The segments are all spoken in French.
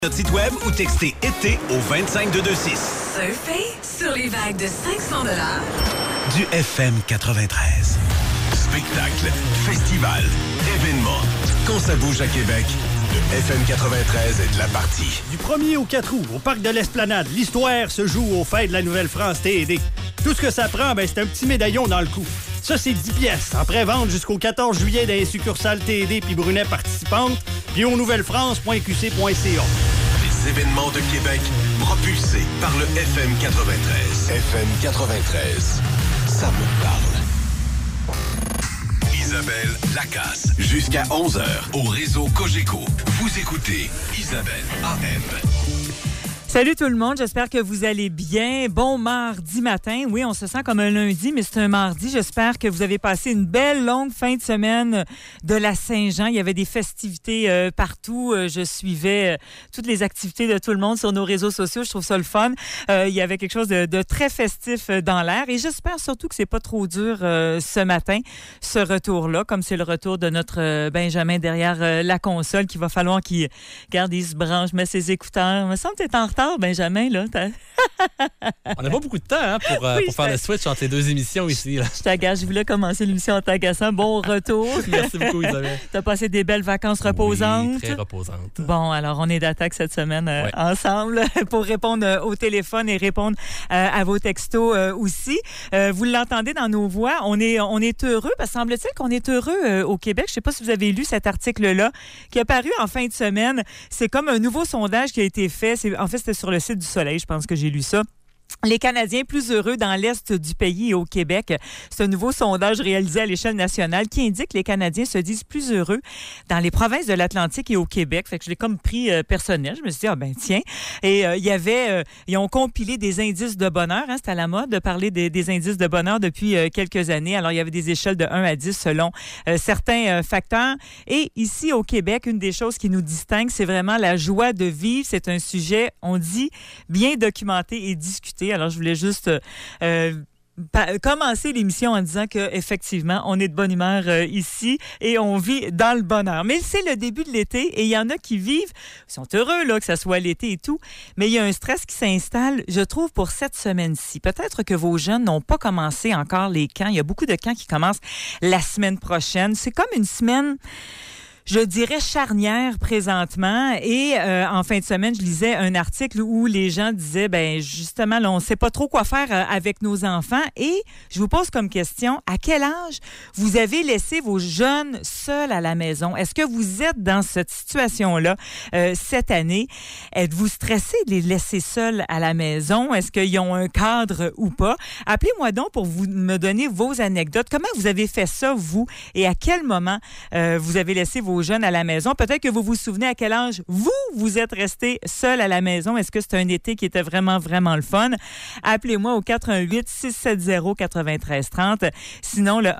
Notre site web ou textez été au 25226. Surfez sur les vagues de 500 $ du FM 93. Spectacle, festival, événement. Quand ça bouge à Québec, le FM 93 est de la partie. Du 1er au 4 août, au Parc de l'Esplanade, l'histoire se joue aux fêtes de la Nouvelle-France TD. Tout ce que ça prend, c'est un petit médaillon dans le cou. Ça, c'est 10 pièces en pré-vente jusqu'au 14 juillet dans les succursales TD puis Brunet participantes, puis au nouvellefrance.qc.ca. Les événements de Québec propulsés par le FM 93. FM 93, ça me parle. Isabelle Lacasse, jusqu'à 11h au réseau Cogeco. Vous écoutez Isabelle AM. Salut tout le monde, j'espère que vous allez bien. Bon mardi matin. Oui, on se sent comme un lundi, mais c'est un mardi. J'espère que vous avez passé une belle longue fin de semaine de la Saint-Jean. Il y avait des festivités partout. Je suivais toutes les activités de tout le monde sur nos réseaux sociaux. Je trouve ça le fun. Il y avait quelque chose de très festif dans l'air et j'espère surtout que c'est pas trop dur ce matin, ce retour-là, comme c'est le retour de notre Benjamin derrière la console qu'il va falloir qu'il garde, il se branche, met ses écouteurs. Il me semble que t'es en retard, Benjamin, là. On n'a pas beaucoup de temps pour faire le switch entre les deux émissions ici. Là. Je t'agace, je voulais commencer l'émission en t'agaçant. Bon retour. Merci beaucoup, Isabelle. T'as passé des belles vacances reposantes. Oui, très reposantes. Bon, alors on est d'attaque cette semaine ensemble pour répondre au téléphone et répondre à vos textos aussi. Vous l'entendez dans nos voix. On est heureux, parce que semble-t-il qu'on est heureux au Québec. Je ne sais pas si vous avez lu cet article-là qui est paru en fin de semaine. C'est comme un nouveau sondage qui a été fait. En fait, c'était sur le site du Soleil, je pense que j'ai lu ça. Les Canadiens plus heureux dans l'Est du pays et au Québec. C'est un nouveau sondage réalisé à l'échelle nationale qui indique que les Canadiens se disent plus heureux dans les provinces de l'Atlantique et au Québec. Fait que je l'ai comme pris personnel. Je me suis dit, tiens. Et il y avait, ils ont compilé des indices de bonheur. Hein, c'est à la mode de parler des indices de bonheur depuis quelques années. Alors, il y avait des échelles de 1 à 10 selon certains facteurs. Et ici, au Québec, une des choses qui nous distingue, c'est vraiment la joie de vivre. C'est un sujet, on dit, bien documenté et discuté. Alors, je voulais juste commencer l'émission en disant qu'effectivement, on est de bonne humeur ici et on vit dans le bonheur. Mais c'est le début de l'été et il y en a qui vivent, ils sont heureux là, que ça soit l'été et tout, mais il y a un stress qui s'installe, je trouve, pour cette semaine-ci. Peut-être que vos jeunes n'ont pas commencé encore les camps. Il y a beaucoup de camps qui commencent la semaine prochaine. C'est comme une semaine, je dirais, charnière présentement. Et en fin de semaine, je lisais un article où les gens disaient, justement, là, on ne sait pas trop quoi faire avec nos enfants. Et je vous pose comme question, à quel âge vous avez laissé vos jeunes seuls à la maison? Est-ce que vous êtes dans cette situation-là cette année? Êtes-vous stressé de les laisser seuls à la maison? Est-ce qu'ils ont un cadre ou pas? Appelez-moi donc pour me donner vos anecdotes. Comment vous avez fait ça, vous? Et à quel moment vous avez laissé vos jeunes à la maison? Peut-être que vous vous souvenez à quel âge vous êtes resté seul à la maison. Est-ce que c'est un été qui était vraiment, vraiment le fun? Appelez-moi au 418-670-9330. Sinon, le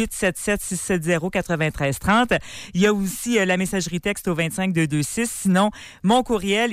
1-877-670-9330. Il y a aussi la messagerie texte au 25226. Sinon, mon courriel,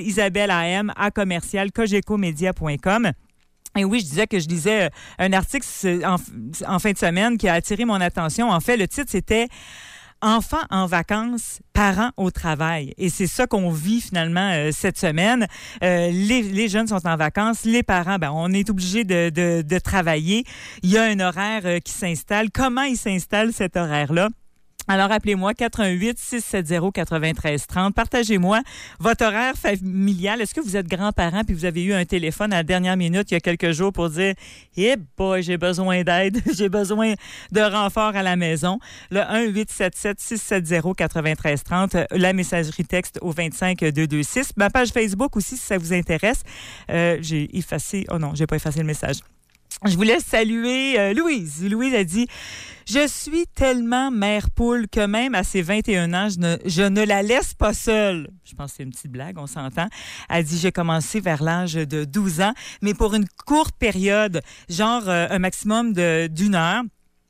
isabelleam@commercial-cogecomedia.com. Et oui, je disais que je lisais un article en fin de semaine qui a attiré mon attention. En fait, le titre, c'était Enfants en vacances, parents au travail. Et c'est ça qu'on vit finalement cette semaine. Les jeunes sont en vacances, les parents, on est obligé de travailler. Il y a un horaire qui s'installe. Comment il s'installe cet horaire-là? Alors, appelez-moi 418-670-9330. Partagez-moi votre horaire familial. Est-ce que vous êtes grands-parents puis vous avez eu un téléphone à la dernière minute il y a quelques jours pour dire « Eh boy, j'ai besoin d'aide, j'ai besoin de renfort à la maison ». Le 1-877-670-9330. La messagerie texte au 25226. Ma page Facebook aussi, si ça vous intéresse. J'ai effacé... Oh non, j'ai pas effacé le message. Je voulais saluer Louise. Louise a dit « Je suis tellement mère poule que même à ses 21 ans, je ne la laisse pas seule. » Je pense que c'est une petite blague, on s'entend. Elle dit « J'ai commencé vers l'âge de 12 ans, mais pour une courte période, genre un maximum d'une heure. »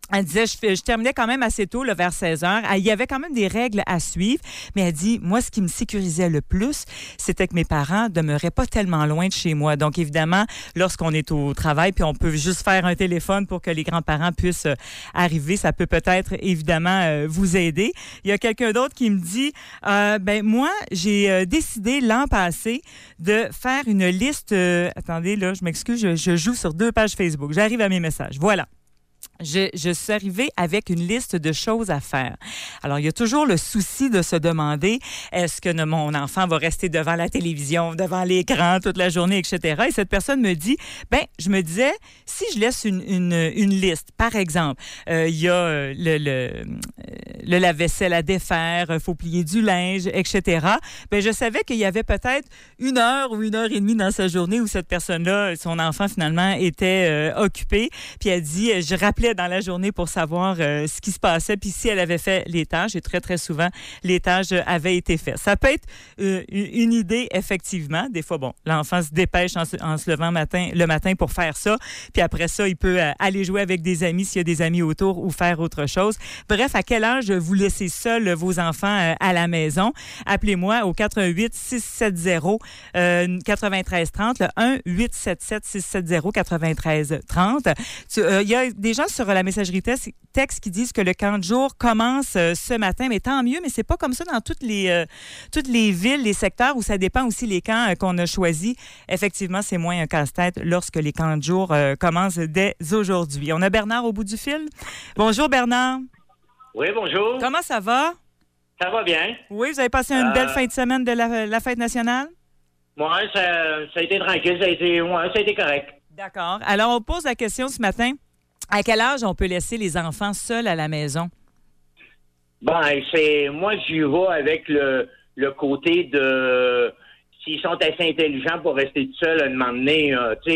Elle disait, je terminais quand même assez tôt, là, vers 16 heures. Il y avait quand même des règles à suivre, mais elle dit, moi, ce qui me sécurisait le plus, c'était que mes parents demeuraient pas tellement loin de chez moi. Donc, évidemment, lorsqu'on est au travail, puis on peut juste faire un téléphone pour que les grands-parents puissent arriver, ça peut peut-être, évidemment, vous aider. Il y a quelqu'un d'autre qui me dit, moi, j'ai décidé l'an passé de faire une liste... attendez, là, je m'excuse, je joue sur 2 pages Facebook. J'arrive à mes messages. Voilà. Je suis arrivée avec une liste de choses à faire. Alors, il y a toujours le souci de se demander, est-ce que mon enfant va rester devant la télévision, devant l'écran toute la journée, etc. Et cette personne me dit, je me disais, si je laisse une liste, par exemple, il y a le lave-vaisselle à défaire, il faut plier du linge, etc. Je savais qu'il y avait peut-être 1 heure ou 1h30 dans sa journée où cette personne-là, son enfant, finalement, était occupé. Puis elle dit, je rappelais dans la journée pour savoir ce qui se passait, puis si elle avait fait les tâches, et très, très souvent, les tâches avaient été faites. Ça peut être une idée, effectivement. Des fois, l'enfant se dépêche en se levant le matin pour faire ça, puis après ça, il peut aller jouer avec des amis s'il y a des amis autour ou faire autre chose. Bref, à quel âge vous laissez seuls vos enfants à la maison? Appelez-moi au 418-670-9330, le 1-877-670-9330. Il y a des gens sur la messagerie texte qui disent que le camp de jour commence ce matin, mais tant mieux, mais c'est pas comme ça dans toutes les villes, les secteurs où ça dépend aussi les camps qu'on a choisis. Effectivement, c'est moins un casse-tête lorsque les camps de jour commencent dès aujourd'hui. On a Bernard au bout du fil. Bonjour Bernard. Oui, bonjour. Comment ça va? Ça va bien. Oui, vous avez passé une belle fin de semaine de la fête nationale? Oui, ça a été tranquille, ça a été correct. D'accord. Alors, on pose la question ce matin. À quel âge on peut laisser les enfants seuls à la maison? Moi, j'y vais avec le côté de s'ils sont assez intelligents pour rester tout seuls à un moment donné,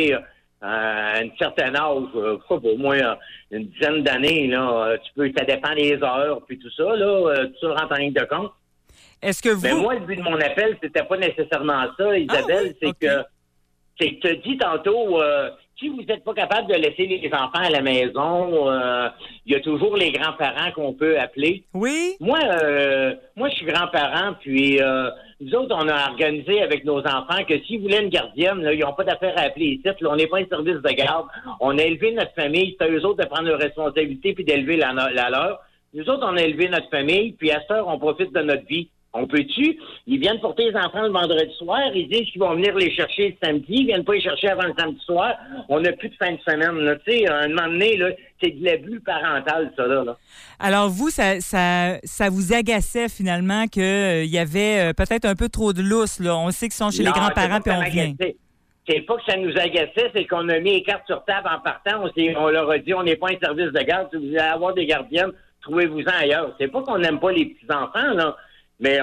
à un certain âge, pour moi, une dizaine d'années, là, ça dépend des heures, puis tout ça, là, tout ça rentre en ligne de compte. Est-ce que vous... Mais moi, le but de mon appel, c'était pas nécessairement ça, Isabelle, c'est que tu as dit tantôt... si vous n'êtes pas capable de laisser les enfants à la maison, il y a toujours les grands-parents qu'on peut appeler. Oui. Moi, je suis grand-parent, puis nous autres, on a organisé avec nos enfants que s'ils voulaient une gardienne, là, ils n'ont pas d'affaire à appeler ici. Là, on n'est pas un service de garde. On a élevé notre famille. C'est à eux autres de prendre leurs responsabilités puis d'élever la leur. Nous autres, on a élevé notre famille, puis à cette heure, on profite de notre vie. On peut-tu? Ils viennent porter les enfants le vendredi soir. Ils disent qu'ils vont venir les chercher le samedi. Ils viennent pas les chercher avant le samedi soir. On n'a plus de fin de semaine. Là. Tu sais, à un moment donné, là, c'est de l'abus parental, ça. Là. Alors, vous, ça vous agaçait finalement qu'il y avait peut-être un peu trop de lousse. Là. On sait qu'ils sont chez les grands-parents, puis on vient. C'est pas que ça nous agaçait, c'est qu'on a mis les cartes sur table en partant. On leur a dit, on n'est pas un service de garde. Si vous voulez avoir des gardiennes, trouvez-vous-en ailleurs. C'est pas qu'on n'aime pas les petits-enfants, là. Mais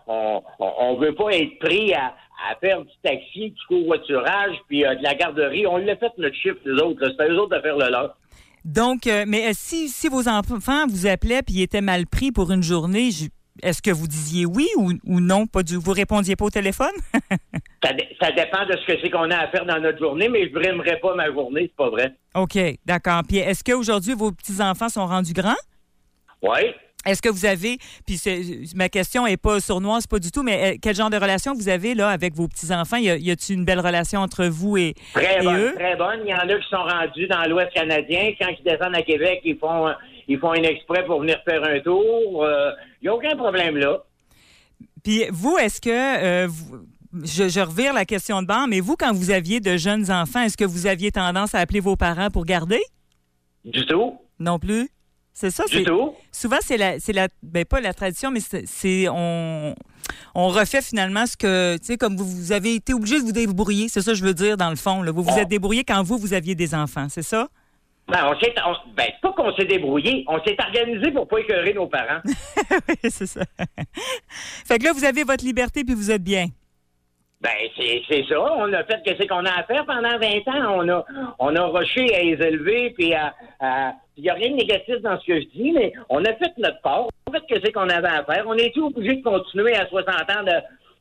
on veut pas être pris à faire du taxi, du covoiturage, puis de la garderie. On l'a fait notre chiffre, les autres. C'est à eux autres de faire le leur. Donc, mais si vos enfants vous appelaient puis ils étaient mal pris pour une journée, est-ce que vous disiez oui ou non? Vous répondiez pas au téléphone? Ça dépend de ce que c'est qu'on a à faire dans notre journée, mais je brimerais pas ma journée, c'est pas vrai. OK, d'accord. Puis est-ce qu'aujourd'hui, vos petits-enfants sont rendus grands? Oui. Est-ce que vous avez, puis ma question n'est pas sournoise, pas du tout, mais quel genre de relation vous avez là avec vos petits-enfants? Y a-t-il une belle relation entre vous et eux? Très bonne. Il y en a qui sont rendus dans l'Ouest canadien. Quand ils descendent à Québec, ils font un exprès pour venir faire un tour. Il n'y a aucun problème là. Puis vous, est-ce que... je revire la question de bord, mais vous, quand vous aviez de jeunes enfants, est-ce que vous aviez tendance à appeler vos parents pour garder? Du tout. Non plus? C'est ça, du tout. Souvent, pas la tradition, mais on refait finalement ce que, tu sais, comme vous avez été obligé de vous débrouiller, c'est ça que je veux dire dans le fond. Là. Vous vous êtes débrouillé quand vous aviez des enfants, c'est ça? C'est pas qu'on s'est débrouillé, on s'est organisé pour pas écœurer nos parents. Oui, c'est ça. Fait que là, vous avez votre liberté puis vous êtes bien. C'est ça. On a fait ce qu'on a à faire pendant 20 ans. On a rushé à les élever, puis il n'y a rien de négatif dans ce que je dis, mais on a fait notre part. On a fait ce qu'on avait à faire. On était obligé de continuer à 60 ans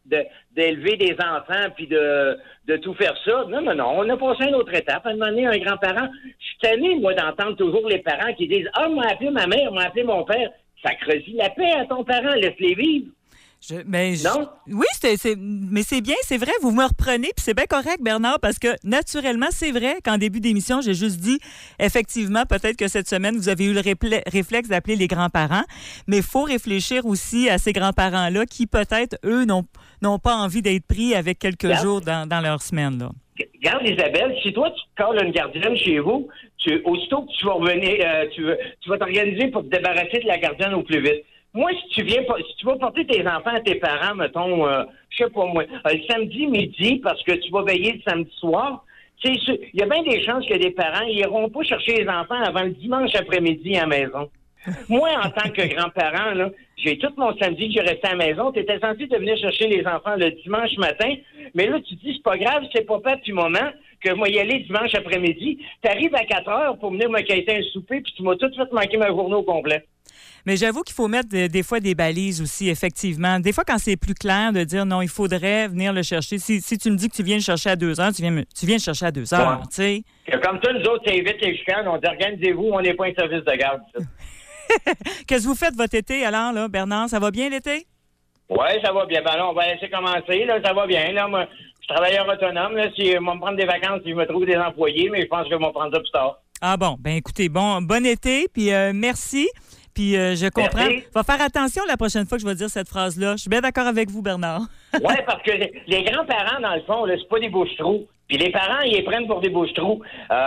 d'élever des enfants puis de tout faire ça. Non. On a passé à une autre étape. À un moment donné, un grand-parent, je suis tanné, moi, d'entendre toujours les parents qui disent « Ah, m'a appelé ma mère, m'a appelé mon père. » Ça creuse la paix à ton parent, laisse-les vivre. Non? Oui, mais c'est bien, c'est vrai, vous me reprenez, puis c'est bien correct, Bernard, parce que naturellement, c'est vrai qu'en début d'émission, j'ai juste dit, effectivement, peut-être que cette semaine, vous avez eu le réflexe d'appeler les grands-parents, mais il faut réfléchir aussi à ces grands-parents-là qui, peut-être, eux, n'ont pas envie d'être pris avec quelques jours dans leur semaine, là. Regarde, Isabelle, si toi, tu te colles une gardienne chez vous, aussitôt que tu vas revenir, tu vas t'organiser pour te débarrasser de la gardienne au plus vite. Moi, si tu vas porter tes enfants à tes parents, mettons, je sais pas moi, le samedi midi, parce que tu vas veiller le samedi soir, il y a bien des chances que des parents n'iront pas chercher les enfants avant le dimanche après-midi à la maison. Moi, en tant que grand-parent, là, j'ai tout mon samedi que j'ai resté à la maison. Tu étais censé de venir chercher les enfants le dimanche matin, mais là, tu dis, c'est pas grave, c'est papa depuis moment que moi y aller dimanche après-midi. Tu arrives à 4 heures pour venir me quêter un souper, puis tu m'as tout de suite manqué ma journée au complet. Mais j'avoue qu'il faut mettre des fois des balises aussi, effectivement. Des fois, quand c'est plus clair de dire non, il faudrait venir le chercher. Si tu me dis que tu viens le chercher à 2 heures, tu viens le chercher à 2 heures, tu sais. Comme ça, nous autres, c'est vite les chicanes. On dit, organisez-vous, on n'est pas un service de garde. Qu'est-ce que vous faites votre été, alors, là, Bernard? Ça va bien, l'été? Oui, ça va bien. Ben là, on va laisser commencer. Là, ça va bien. Là, moi, je suis travailleur autonome. Là, si je vais me prendre des vacances, si je me trouve des employés, mais je pense que je vais m'en prendre ça plus tard. Ah bon, ben écoutez, bon été, puis merci. Puis je comprends. Merci. Va faire attention la prochaine fois que je vais dire cette phrase-là. Je suis bien d'accord avec vous, Bernard. Oui, parce que les grands-parents, dans le fond, là, c'est pas des bouches-trous. Puis les parents, ils les prennent pour des bouches-trous.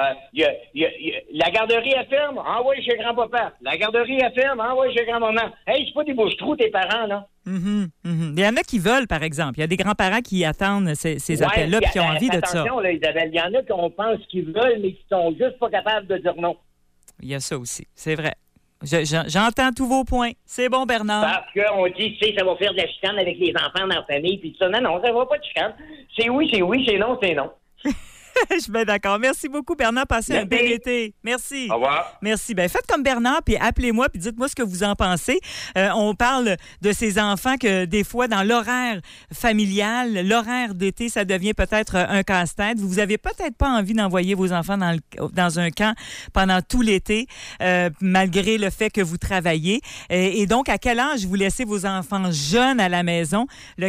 La garderie est ferme. Ah oui, chez grand-papa. La garderie est ferme. Ah oui, chez grand-maman. Hey, c'est pas des bouches-trous, tes parents, là. Il y en a qui veulent, par exemple. Il y a des grands-parents qui attendent ces appels-là et qui ont envie de ça. Attention, là, Isabelle. Il y en a qu'on pense qu'ils veulent, mais qui sont juste pas capables de dire non. Il y a ça aussi. C'est vrai. J'entends tous vos points. C'est bon, Bernard. Parce qu'on dit, tu sais, ça va faire de la chicane avec les enfants dans la famille, puis ça. Non, ça va pas de chicane. C'est oui, c'est non, c'est non. Je suis bien d'accord. Merci beaucoup, Bernard. Passez un bel été. Merci. Au revoir. Merci. Ben, faites comme Bernard, puis appelez-moi, puis dites-moi ce que vous en pensez. On parle de ces enfants que, des fois, dans l'horaire familial, l'horaire d'été, ça devient peut-être un casse-tête. Vous avez peut-être pas envie d'envoyer vos enfants dans un camp pendant tout l'été, malgré le fait que vous travaillez. Et donc, à quel âge vous laissez vos enfants jeunes à la maison? Le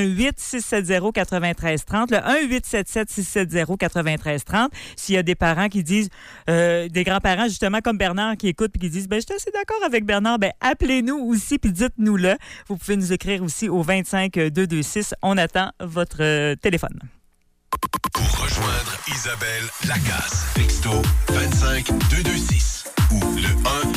418-670-9330, le 1-877-670-9330. S'il y a des parents qui disent, des grands-parents justement comme Bernard qui écoutent puis qui disent, ben je suis assez d'accord avec Bernard, ben appelez-nous aussi puis dites-nous-le. Vous pouvez nous écrire aussi au 25-226. On attend votre téléphone. Pour rejoindre Isabelle Lacasse, texto 25226 ou le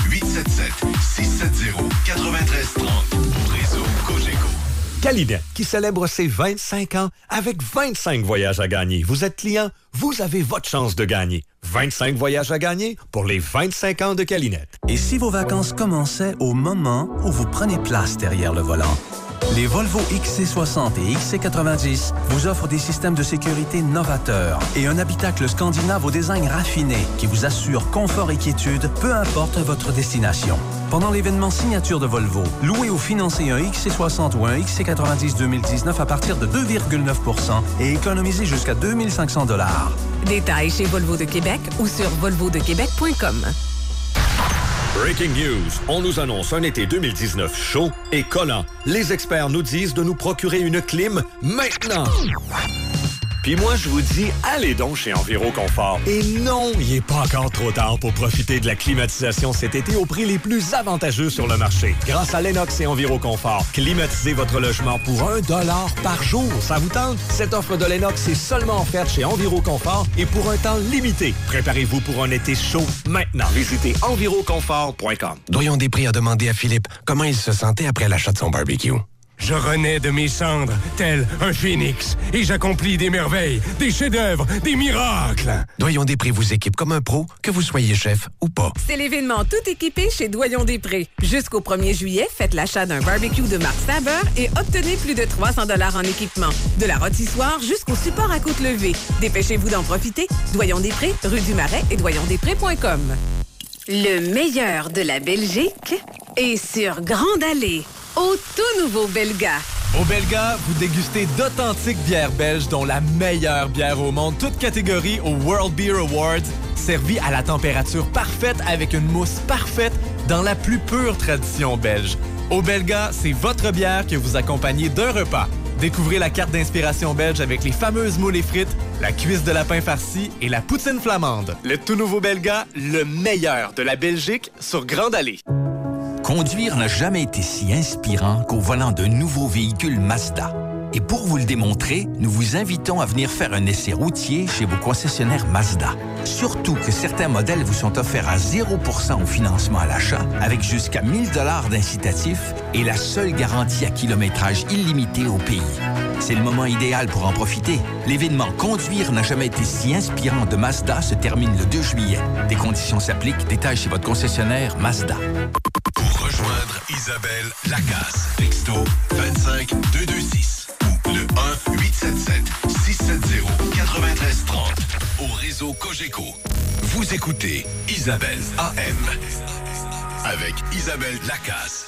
1-877-670-9330 au réseau Cogeco. Calinet, qui célèbre ses 25 ans avec 25 voyages à gagner. Vous êtes client, vous avez votre chance de gagner. 25 voyages à gagner pour les 25 ans de Calinet. Et si vos vacances commençaient au moment où vous prenez place derrière le volant? Les Volvo XC60 et XC90 vous offrent des systèmes de sécurité novateurs et un habitacle scandinave au design raffiné qui vous assure confort et quiétude, peu importe votre destination. Pendant l'événement signature de Volvo, louez ou financez un XC60 ou un XC90 2019 à partir de 2,9 % et économisez jusqu'à 2500 $. Détails chez Volvo de Québec ou sur volvodequebec.com. Breaking news, on nous annonce un été 2019 chaud et collant. Les experts nous disent de nous procurer une clim maintenant. Puis moi, je vous dis, allez donc chez Enviroconfort. Et non, il n'est pas encore trop tard pour profiter de la climatisation cet été au prix les plus avantageux sur le marché. Grâce à Lennox et Enviroconfort, climatisez votre logement pour $1 par jour. Ça vous tente? Cette offre de Lennox est seulement offerte chez Enviroconfort et pour un temps limité. Préparez-vous pour un été chaud maintenant. Visitez enviroconfort.com. Doyon Després a demandé à Philippe comment il se sentait après l'achat de son barbecue. Je renais de mes cendres, tel un phénix, et j'accomplis des merveilles, des chefs-d'œuvre, des miracles. Doyon Després vous équipe comme un pro, que vous soyez chef ou pas. C'est l'événement tout équipé chez Doyon Després. Jusqu'au 1er juillet, faites l'achat d'un barbecue de marque Saber et obtenez plus de 300 $ en équipement. De la rôtissoire jusqu'au support à côte levée. Dépêchez-vous d'en profiter. Doyon Després, rue du Marais et doyondesprés.com. Le meilleur de la Belgique est sur Grande Allée. Au tout nouveau Belga. Au Belga, vous dégustez d'authentiques bières belges, dont la meilleure bière au monde, toute catégorie au World Beer Awards, servie à la température parfaite avec une mousse parfaite dans la plus pure tradition belge. Au Belga, c'est votre bière que vous accompagnez d'un repas. Découvrez la carte d'inspiration belge avec les fameuses moules et frites, la cuisse de lapin farcie et la poutine flamande. Le tout nouveau Belga, le meilleur de la Belgique sur Grande Allée. Conduire n'a jamais été si inspirant qu'au volant d'un nouveau véhicule Mazda. Et pour vous le démontrer, nous vous invitons à venir faire un essai routier chez vos concessionnaires Mazda. Surtout que certains modèles vous sont offerts à 0% au financement à l'achat, avec jusqu'à 1 000 $ d'incitatif et la seule garantie à kilométrage illimité au pays. C'est le moment idéal pour en profiter. L'événement Conduire n'a jamais été si inspirant de Mazda se termine le 2 juillet. Des conditions s'appliquent. Détails chez votre concessionnaire Mazda. Pour rejoindre Isabelle Lacasse, texto 25 226 ou le 1-877-670-9330 au réseau Cogeco. Vous écoutez Isabelle AM avec Isabelle Lacasse.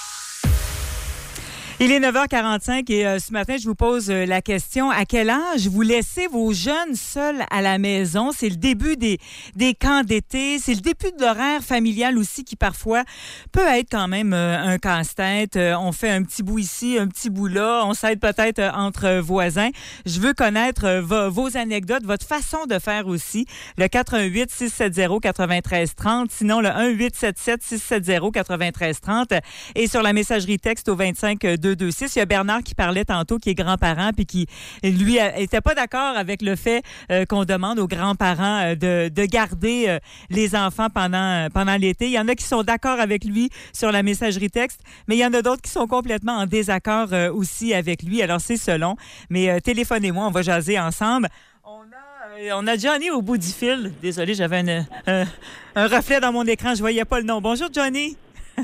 Il est 9h45 et ce matin, je vous pose la question, à quel âge vous laissez vos jeunes seuls à la maison? C'est le début des camps d'été, c'est le début de l'horaire familial aussi qui parfois peut être quand même un casse-tête. On fait un petit bout ici, un petit bout là, on s'aide peut-être entre voisins. Je veux connaître vos anecdotes, votre façon de faire aussi. Le 418-670-9330, sinon le 1-877-670-9330 et sur la messagerie texte au 25-226. Il y a Bernard qui parlait tantôt, qui est grand-parent, puis qui, lui, était pas d'accord avec le fait qu'on demande aux grands-parents de garder les enfants pendant l'été. Il y en a qui sont d'accord avec lui sur la messagerie texte, mais il y en a d'autres qui sont complètement en désaccord aussi avec lui. Alors, c'est selon. Mais téléphonez-moi, on va jaser ensemble. On a Johnny au bout du fil. Désolé, j'avais un reflet dans mon écran. Je voyais pas le nom. Bonjour, Johnny.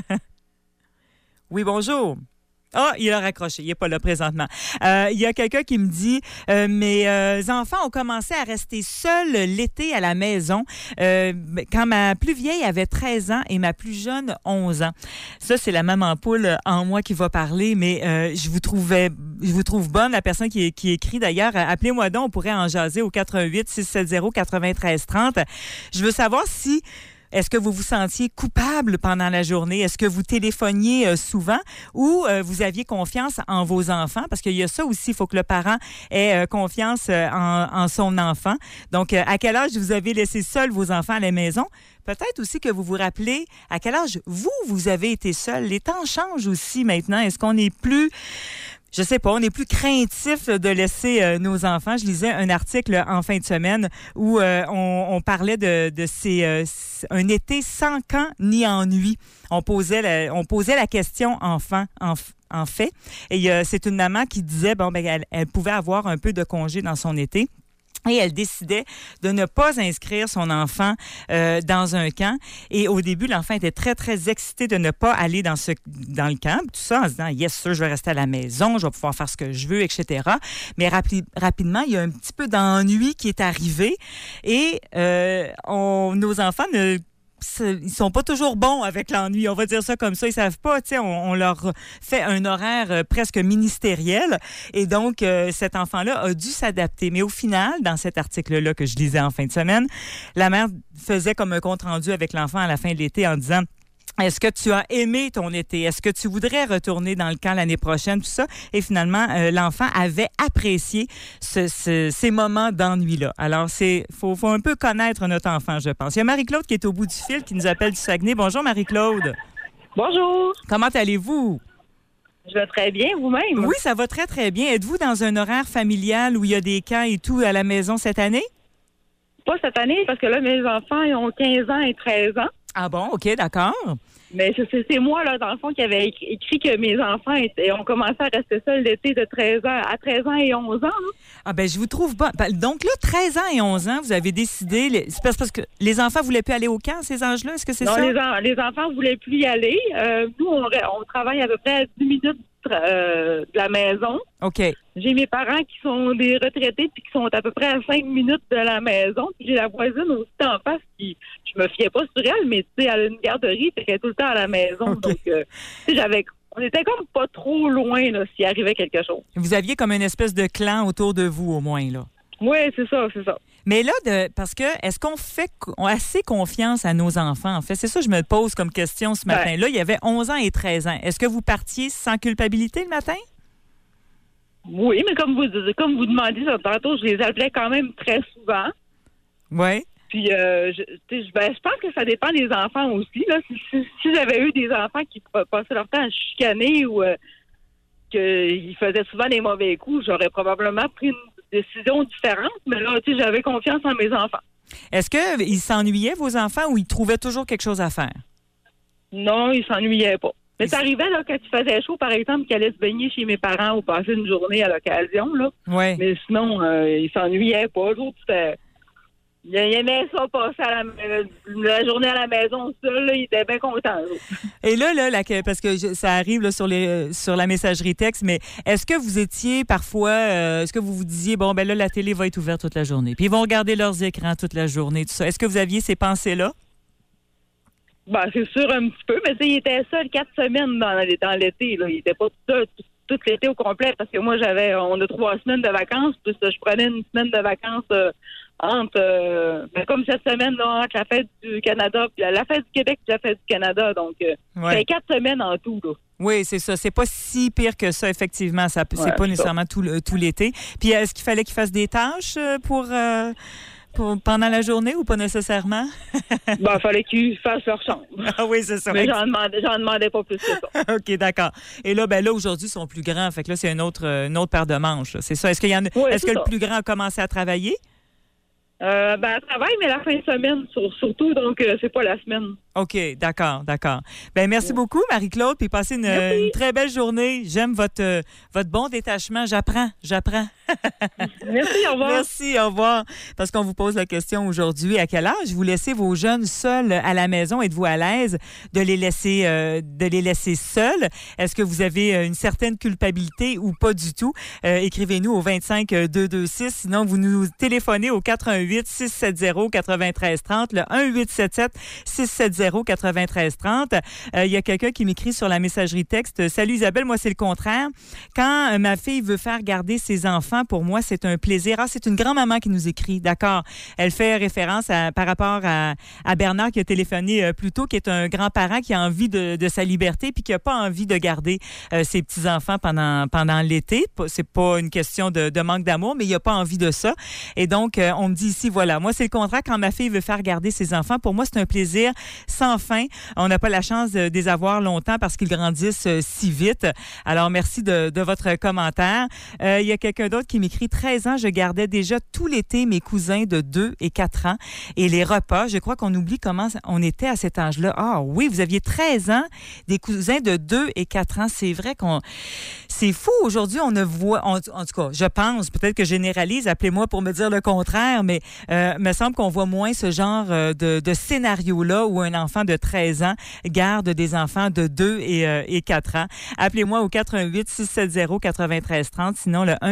Oui, bonjour. Ah, il a raccroché. Il n'est pas là présentement. Il y a quelqu'un qui me dit mes enfants ont commencé à rester seuls l'été à la maison quand ma plus vieille avait 13 ans et ma plus jeune 11 ans. Ça, c'est la maman poule en moi qui va parler, mais je vous trouve bonne, la personne qui écrit d'ailleurs. Appelez-moi donc, on pourrait en jaser au 418-670-9330. Je veux savoir si... Est-ce que vous vous sentiez coupable pendant la journée? Est-ce que vous téléphoniez souvent ou vous aviez confiance en vos enfants? Parce qu'il y a ça aussi, il faut que le parent ait confiance en son enfant. Donc, à quel âge vous avez laissé seuls vos enfants à la maison? Peut-être aussi que vous vous rappelez à quel âge vous avez été seul. Les temps changent aussi maintenant. Est-ce qu'on est plus... Je sais pas, on est plus craintif de laisser nos enfants. Je lisais un article en fin de semaine où on parlait de ces un été sans camp ni ennui. On posait la question enfant en fait. Et c'est une maman qui disait elle pouvait avoir un peu de congé dans son été. Et elle décidait de ne pas inscrire son enfant dans un camp. Et au début, l'enfant était très, très excité de ne pas aller dans le camp. Tout ça en se disant, yes, sûr, je vais rester à la maison, je vais pouvoir faire ce que je veux, etc. Mais rapidement, il y a un petit peu d'ennui qui est arrivé. Et nos enfants ils sont pas toujours bons avec l'ennui, on va dire ça comme ça. Ils savent pas, tu sais, on leur fait un horaire presque ministériel. Et donc, cet enfant-là a dû s'adapter. Mais au final, dans cet article-là que je lisais en fin de semaine, la mère faisait comme un compte-rendu avec l'enfant à la fin de l'été en disant... Est-ce que tu as aimé ton été? Est-ce que tu voudrais retourner dans le camp l'année prochaine? Tout ça. Et finalement, l'enfant avait apprécié ces moments d'ennui-là. Alors, faut un peu connaître notre enfant, je pense. Il y a Marie-Claude qui est au bout du fil, qui nous appelle du Saguenay. Bonjour, Marie-Claude. Bonjour. Comment allez-vous? Je vais très bien, vous-même? Oui, ça va très, très bien. Êtes-vous dans un horaire familial où il y a des camps et tout à la maison cette année? Pas cette année, parce que là, mes enfants, ils ont 15 ans et 13 ans. Ah bon? OK, d'accord. Mais c'est moi, là, dans le fond, qui avait écrit que mes enfants ont commencé à rester seuls l'été de 13 ans et 11 ans. Là. Ah ben je vous trouve pas. Donc là, 13 ans et 11 ans, vous avez décidé... C'est parce que les enfants voulaient plus aller au camp, ces âges-là? Est-ce que c'est ça? Non, les enfants voulaient plus y aller. Nous, on travaille à peu près à 10 minutes de la maison. OK. J'ai mes parents qui sont des retraités puis qui sont à peu près à 5 minutes de la maison. Puis j'ai la voisine aussi en face qui... Je me fiais pas sur elle, mais tu sais, elle a une garderie, fait qu'elle est tout le temps à la maison. Okay. Donc, on était comme pas trop loin là, s'il arrivait quelque chose. Vous aviez comme une espèce de clan autour de vous, au moins, là. Oui, c'est ça. Mais là, parce que est-ce qu'on fait assez confiance à nos enfants, en fait? C'est ça que je me pose comme question ce matin. Là, il y avait 11 ans et 13 ans. Est-ce que vous partiez sans culpabilité le matin? Oui, mais comme vous demandez ça tantôt, je les appelais quand même très souvent. Oui. Puis, je pense que ça dépend des enfants aussi. Là. Si j'avais eu des enfants qui passaient leur temps à chicaner ou qu'ils faisaient souvent des mauvais coups, j'aurais probablement pris une décision différente. Mais là, j'avais confiance en mes enfants. Est-ce qu'ils s'ennuyaient, vos enfants, ou ils trouvaient toujours quelque chose à faire? Non, ils s'ennuyaient pas. Mais ça arrivait là, quand il faisait chaud, par exemple, qu'ils allaient se baigner chez mes parents ou passer une journée à l'occasion. Là. Ouais. Mais sinon, ils s'ennuyaient pas. L'autre, il aimait ça, passer la journée à la maison seul. Là, il était bien content. Et là, parce que ça arrive là, sur la messagerie texte, mais est-ce que vous étiez parfois, est-ce que vous vous disiez, bon, ben là, la télé va être ouverte toute la journée, puis ils vont regarder leurs écrans toute la journée, tout ça. Est-ce que vous aviez ces pensées-là? Ben, c'est sûr, un petit peu, mais il était seul 4 semaines dans l'été. Là. Il n'était pas tout l'été au complet, parce que moi, on a 3 semaines de vacances, puis je prenais une semaine de vacances comme cette semaine, là, entre la fête du Canada, puis la fête du Québec et la fête du Canada. Donc, c'est 4 semaines en tout, là. Oui, c'est ça. C'est pas si pire que ça, effectivement. C'est pas nécessairement tout l'été. Puis, est-ce qu'il fallait qu'il fasse des tâches pour pendant la journée ou pas nécessairement? Il fallait qu'ils fassent leur chambre. Ah oui, c'est ça. Mais j'en demandais pas plus que ça. OK, d'accord. Et là, aujourd'hui, ils sont plus grands. Fait que là, c'est une autre paire de manches. Là. C'est ça. Est-ce que le plus grand a commencé à travailler? Elle travaille, mais la fin de semaine, surtout, donc c'est pas la semaine. OK, d'accord. Ben merci beaucoup, Marie-Claude, puis passez une très belle journée. J'aime votre bon détachement. J'apprends. Merci, au revoir. Merci, au revoir. Parce qu'on vous pose la question aujourd'hui, à quel âge vous laissez vos jeunes seuls à la maison? Êtes-vous à l'aise de les laisser seuls? Est-ce que vous avez une certaine culpabilité ou pas du tout? Écrivez-nous au 25-226. Sinon, vous nous téléphonez au 88-670-9330, le 1-877-670-9330. Il y a quelqu'un qui m'écrit sur la messagerie texte. Salut Isabelle, moi c'est le contraire. Quand ma fille veut faire garder ses enfants, pour moi c'est un plaisir. Ah, c'est une grand-maman qui nous écrit, d'accord. Elle fait référence par rapport à Bernard qui a téléphoné plus tôt, qui est un grand-parent qui a envie de sa liberté puis qui n'a pas envie de garder ses petits-enfants pendant l'été. C'est pas une question de manque d'amour, mais il n'a pas envie de ça. Et donc, on me dit ici, voilà, moi c'est le contraire. Quand ma fille veut faire garder ses enfants, pour moi c'est un plaisir sans fin. On n'a pas la chance de les avoir longtemps parce qu'ils grandissent si vite. Alors, merci de votre commentaire. Il y a quelqu'un d'autre qui m'écrit 13 ans, je gardais déjà tout l'été mes cousins de 2 et 4 ans. Et les repas, je crois qu'on oublie comment on était à cet âge-là. Ah oui, vous aviez 13 ans, des cousins de 2 et 4 ans. C'est vrai c'est fou. Aujourd'hui, on ne voit... En tout cas, je pense, peut-être que je généralise, appelez-moi pour me dire le contraire, mais me semble qu'on voit moins ce genre de scénario-là où un enfant de 13 ans garde des enfants de 2 et 4 ans. Appelez-moi au 88-670-9330, sinon le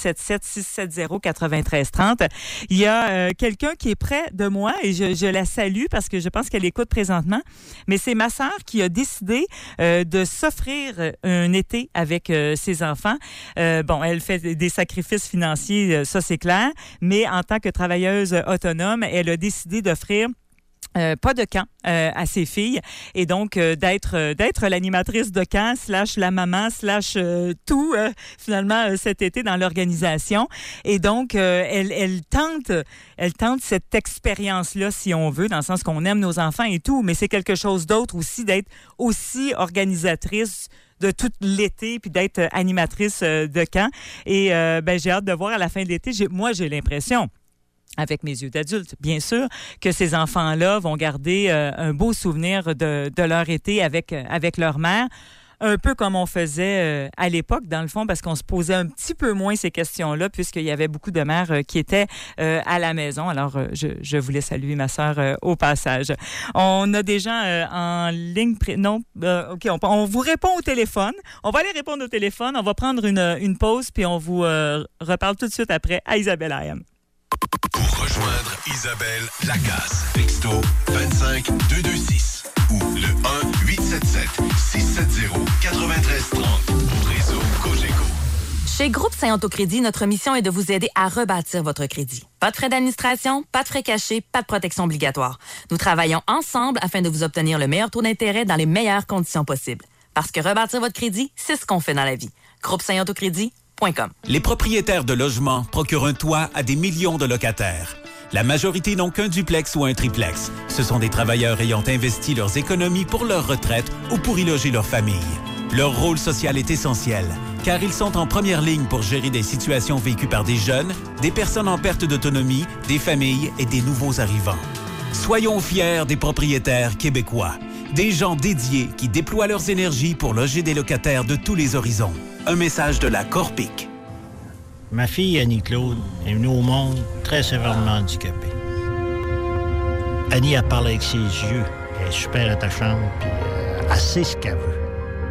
1-877-670-9330. Il y a quelqu'un qui est près de moi et je la salue parce que je pense qu'elle écoute présentement, mais c'est ma sœur qui a décidé de s'offrir un été avec ses enfants. Elle fait des sacrifices financiers, ça c'est clair, mais en tant que travailleuse autonome, elle a décidé d'offrir pas de camp à ses filles et donc d'être l'animatrice de camp / la maman / tout finalement cet été dans l'organisation et donc elle tente cette expérience-là si on veut, dans le sens qu'on aime nos enfants et tout, mais c'est quelque chose d'autre aussi d'être aussi organisatrice de tout l'été puis d'être animatrice de camp et j'ai hâte de voir à la fin de l'été. Moi j'ai l'impression, avec mes yeux d'adulte, bien sûr, que ces enfants-là vont garder un beau souvenir de leur été avec leur mère, un peu comme on faisait à l'époque, dans le fond, parce qu'on se posait un petit peu moins ces questions-là, puisqu'il y avait beaucoup de mères qui étaient à la maison. Alors, je voulais saluer ma sœur au passage. On a des gens en ligne... OK, on vous répond au téléphone. On va aller répondre au téléphone. On va prendre une pause, puis on vous reparle tout de suite après à Isabelle AM. Pour rejoindre Isabelle Lacasse, texto 25226. ou le 1-877-670-9330 au réseau Cogeco. Chez Groupe Saint-Autocrédit, notre mission est de vous aider à rebâtir votre crédit. Pas de frais d'administration, pas de frais cachés, pas de protection obligatoire. Nous travaillons ensemble afin de vous obtenir le meilleur taux d'intérêt dans les meilleures conditions possibles. Parce que rebâtir votre crédit, c'est ce qu'on fait dans la vie. Groupe Saint-Autocrédit.com. Les propriétaires de logements procurent un toit à des millions de locataires. La majorité n'ont qu'un duplex ou un triplex. Ce sont des travailleurs ayant investi leurs économies pour leur retraite ou pour y loger leur famille. Leur rôle social est essentiel, car ils sont en première ligne pour gérer des situations vécues par des jeunes, des personnes en perte d'autonomie, des familles et des nouveaux arrivants. Soyons fiers des propriétaires québécois, des gens dédiés qui déploient leurs énergies pour loger des locataires de tous les horizons. Un message de la Corpic. Ma fille Annie-Claude est venue au monde très sévèrement handicapée. Annie, elle parle avec ses yeux, elle est super attachante, puis elle sait ce qu'elle veut.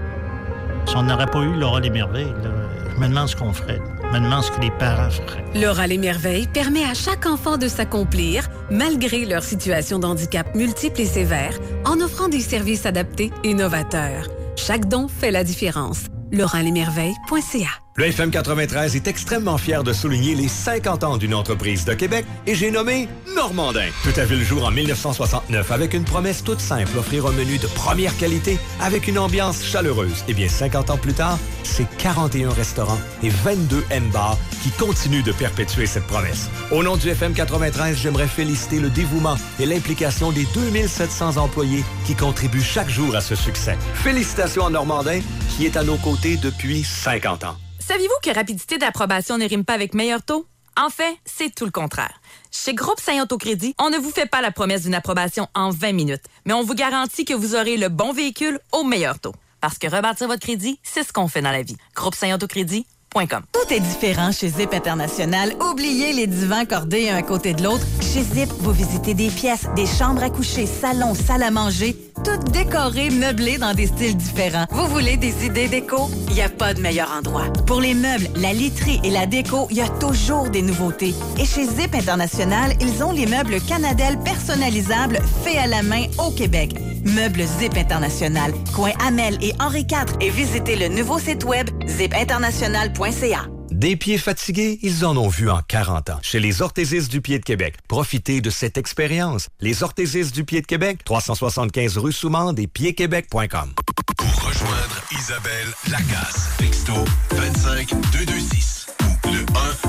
Si on n'aurait pas eu Laura les Merveilles, là, je me demande ce qu'on ferait. Je me demande ce que les parents feraient. Laura les Merveilles permet à chaque enfant de s'accomplir, malgré leur situation de handicap multiple et sévère, en offrant des services adaptés et novateurs. Chaque don fait la différence. lauralesmerveilles.ca. Le FM 93 est extrêmement fier de souligner les 50 ans d'une entreprise de Québec et j'ai nommé Normandin. Tout a vu le jour en 1969 avec une promesse toute simple, offrir un menu de première qualité avec une ambiance chaleureuse. Et bien, 50 ans plus tard, c'est 41 restaurants et 22 M-bars qui continuent de perpétuer cette promesse. Au nom du FM 93, j'aimerais féliciter le dévouement et l'implication des 2700 employés qui contribuent chaque jour à ce succès. Félicitations à Normandin qui est à nos côtés depuis 50 ans. Saviez-vous que rapidité d'approbation ne rime pas avec meilleur taux? En fait, c'est tout le contraire. Chez Groupe Saint-Autocrédit, on ne vous fait pas la promesse d'une approbation en 20 minutes, mais on vous garantit que vous aurez le bon véhicule au meilleur taux. Parce que rebâtir votre crédit, c'est ce qu'on fait dans la vie. Groupe Saint-Autocrédit.com. Tout est différent chez Zip International. Oubliez les divans cordés un à côté de l'autre. Chez Zip, vous visitez des pièces, des chambres à coucher, salons, salles à manger, toutes décorées, meublées dans des styles différents. Vous voulez des idées déco? Il n'y a pas de meilleur endroit. Pour les meubles, la literie et la déco, il y a toujours des nouveautés. Et chez Zip International, ils ont les meubles Canadel personnalisables faits à la main au Québec. Meubles Zip International, coin Amel et Henri IV. Et visitez le nouveau site web zipinternational.ca. Des pieds fatigués, ils en ont vu en 40 ans. Chez les orthésistes du pied de Québec, profitez de cette expérience. Les orthésistes du pied de Québec, 375 rue Soumande et piedquebec.com. Pour rejoindre Isabelle Lacasse, texto 25 226 ou le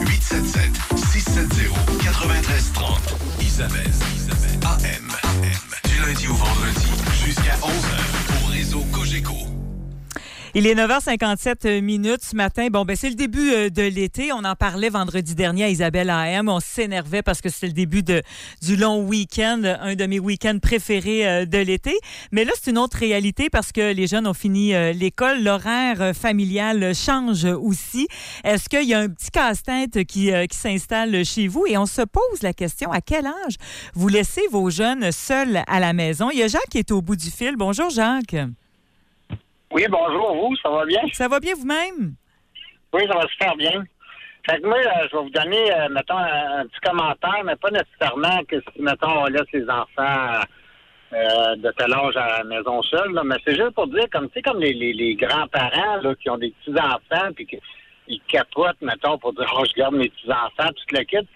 1-877-670-9330. Isabelle, AM. Du lundi au vendredi jusqu'à 11h au réseau Cogeco. Il est 9h57 ce matin. Bon, ben c'est le début de l'été. On en parlait vendredi dernier à Isabelle AM. On s'énervait parce que c'était le début du long week-end, un de mes week-ends préférés de l'été. Mais là, c'est une autre réalité parce que les jeunes ont fini l'école. L'horaire familial change aussi. Est-ce qu'il y a un petit casse-tête qui s'installe chez vous? Et on se pose la question, à quel âge vous laissez vos jeunes seuls à la maison? Il y a Jacques qui est au bout du fil. Bonjour, Jacques. Oui, bonjour, vous, ça va bien? Ça va bien vous-même? Oui, ça va super bien. Fait que moi, je vais vous donner, mettons, un petit commentaire, mais pas nécessairement que si, mettons, on laisse les enfants de tel âge à la maison seule, là, mais c'est juste pour dire, comme, tu sais, comme les grands-parents, là, qui ont des petits-enfants, puis qu'ils capotent, mettons, pour dire, oh, je garde mes petits-enfants, tout le kit.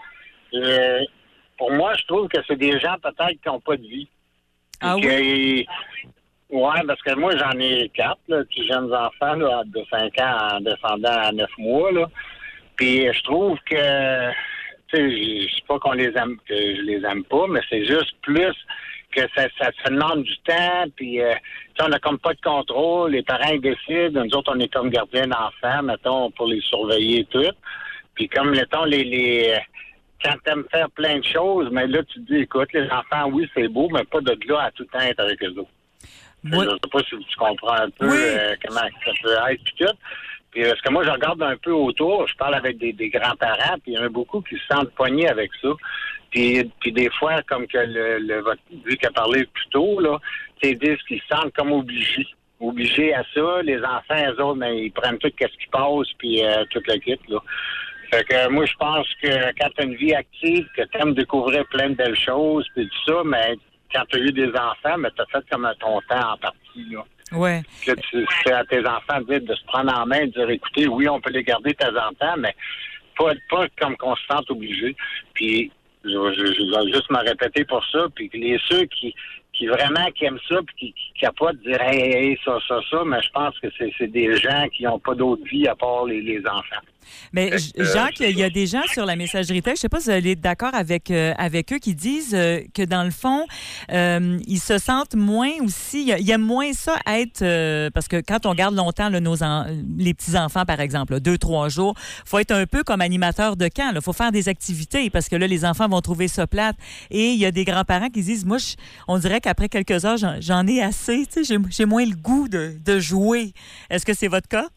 Pour moi, je trouve que c'est des gens, peut-être, qui n'ont pas de vie. Ah oui? Oui, parce que moi, j'en ai 4, là, petits jeunes enfants là, de 5 ans en descendant à 9 mois. Là. Puis je trouve que, tu sais, je sais pas qu'on les aime, que je les aime pas, mais c'est juste plus que ça demande du temps. Puis, on n'a comme pas de contrôle. Les parents, ils décident. Nous autres, on est comme gardiens d'enfants, mettons, pour les surveiller et tout. Puis comme, mettons, quand t'aimes faire plein de choses, mais là, tu te dis, écoute, les enfants, oui, c'est beau, mais pas de là à tout le temps être avec eux autres. Oui. Je ne sais pas si tu comprends un peu comment ça peut être puis tout. Puis parce que moi, je regarde un peu autour, je parle avec des grands-parents, puis il y en a beaucoup qui se sentent poignés avec ça. Puis des fois, comme que lui qui a parlé plus tôt, là, ils disent qu'ils se sentent comme obligés à ça. Les enfants, eux autres, ben, ils prennent tout ce qui passe, puis tout le kit, là. Fait que moi, je pense que quand tu as une vie active, que tu aimes découvrir plein de belles choses, puis tout ça, mais quand tu as eu des enfants, mais tu as fait comme ton temps en partie, là. Ouais. Que tu fais à tes enfants de se prendre en main et de dire, écoutez, oui, on peut les garder de temps en temps, mais pas comme qu'on se sente obligé. Puis, je vais juste me répéter pour ça, puis ceux qui vraiment qui aiment ça, puis qui capotent, dire, hey, ça, mais je pense que c'est des gens qui n'ont pas d'autre vie à part les enfants. Mais Jacques, il y a des gens sur la messagerie texte, je sais pas si vous allez être d'accord avec eux, qui disent que dans le fond, ils se sentent moins aussi, il y a moins ça à être, parce que quand on garde longtemps là, les petits-enfants, par exemple, 2-3 jours, faut être un peu comme animateur de camp, il faut faire des activités, parce que là, les enfants vont trouver ça plate. Et il y a des grands-parents qui disent, moi, on dirait qu'après quelques heures, j'en ai assez, tu sais, j'ai moins le goût de jouer. Est-ce que c'est votre cas?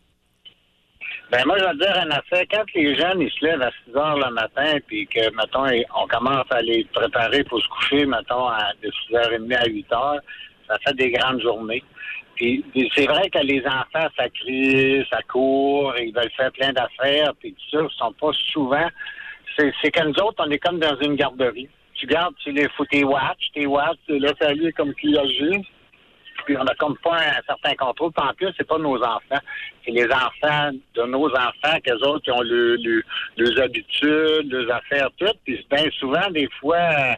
Ben moi, je vais te dire un affaire. Quand les jeunes, ils se lèvent à 6 heures le matin, puis que, mettons, on commence à les préparer pour se coucher, mettons, de 6h30 à 8h, ça fait des grandes journées. Puis c'est vrai que les enfants, ça crie, ça court, ils veulent faire plein d'affaires, puis tout ça, ils sont pas souvent... C'est que nous autres, on est comme dans une garderie. Tu gardes, tu les fous tes watch, là, ça lui comme qu'il agit. Puis on n'a comme pas un certain contrôle. Puis en plus, c'est pas nos enfants. C'est les enfants de nos enfants, qu'eux autres, qui ont leurs habitudes, leurs affaires, toutes. Puis bien souvent, des fois,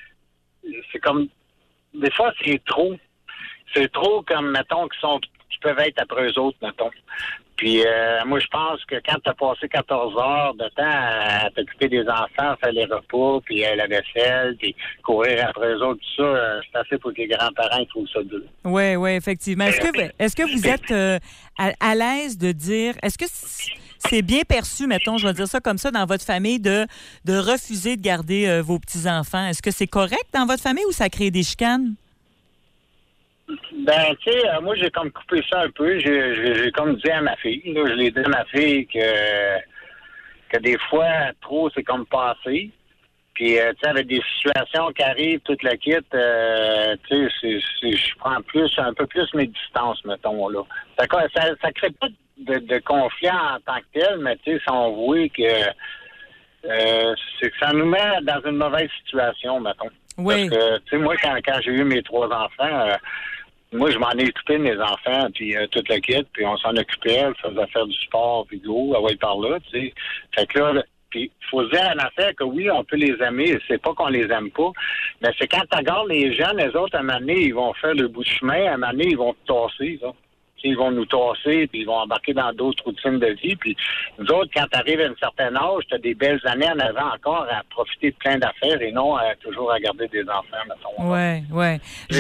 c'est comme... Des fois, c'est trop. C'est trop comme, mettons, qui peuvent être après eux autres, mettons. Puis moi, je pense que quand tu as passé 14 heures de temps à t'occuper des enfants, faire les repas, puis la vaisselle, puis courir après eux autres, tout ça, c'est assez pour que les grands-parents trouvent ça dur. Oui, effectivement. Est-ce que vous êtes à l'aise de dire... Est-ce que c'est bien perçu, mettons, je vais dire ça comme ça, dans votre famille, de refuser de garder vos petits-enfants? Est-ce que c'est correct dans votre famille ou ça crée des chicanes? Ben, tu sais, moi, j'ai comme coupé ça un peu. J'ai comme dit à ma fille, là, je l'ai dit à ma fille que des fois, trop, c'est comme passé. Puis, tu sais, avec des situations qui arrivent, toute la kit, tu sais, je prends un peu plus mes distances, mettons, là. Ça crée pas de confiance en tant que tel, mais tu sais, si on voit que c'est que ça nous met dans une mauvaise situation, mettons. Oui. Parce que, tu sais, moi, quand j'ai eu mes 3 enfants, moi, je m'en ai occupé de mes enfants, puis toute la kit, puis on s'en occupait, elle faisait faire du sport, puis go, elle va être par là, tu sais. Fait que là, puis il faut se dire en affaire que oui, on peut les aimer, c'est pas qu'on les aime pas, mais c'est quand tu regardes les jeunes, les autres, à un moment donné, ils vont faire le bout de chemin, à un moment donné, ils vont te tasser, ça. Ils vont nous tasser, puis ils vont embarquer dans d'autres routines de vie. Puis nous autres, quand tu arrives à un certain âge, tu as des belles années en avant encore à profiter de plein d'affaires et non toujours à garder des enfants, mettons. Oui.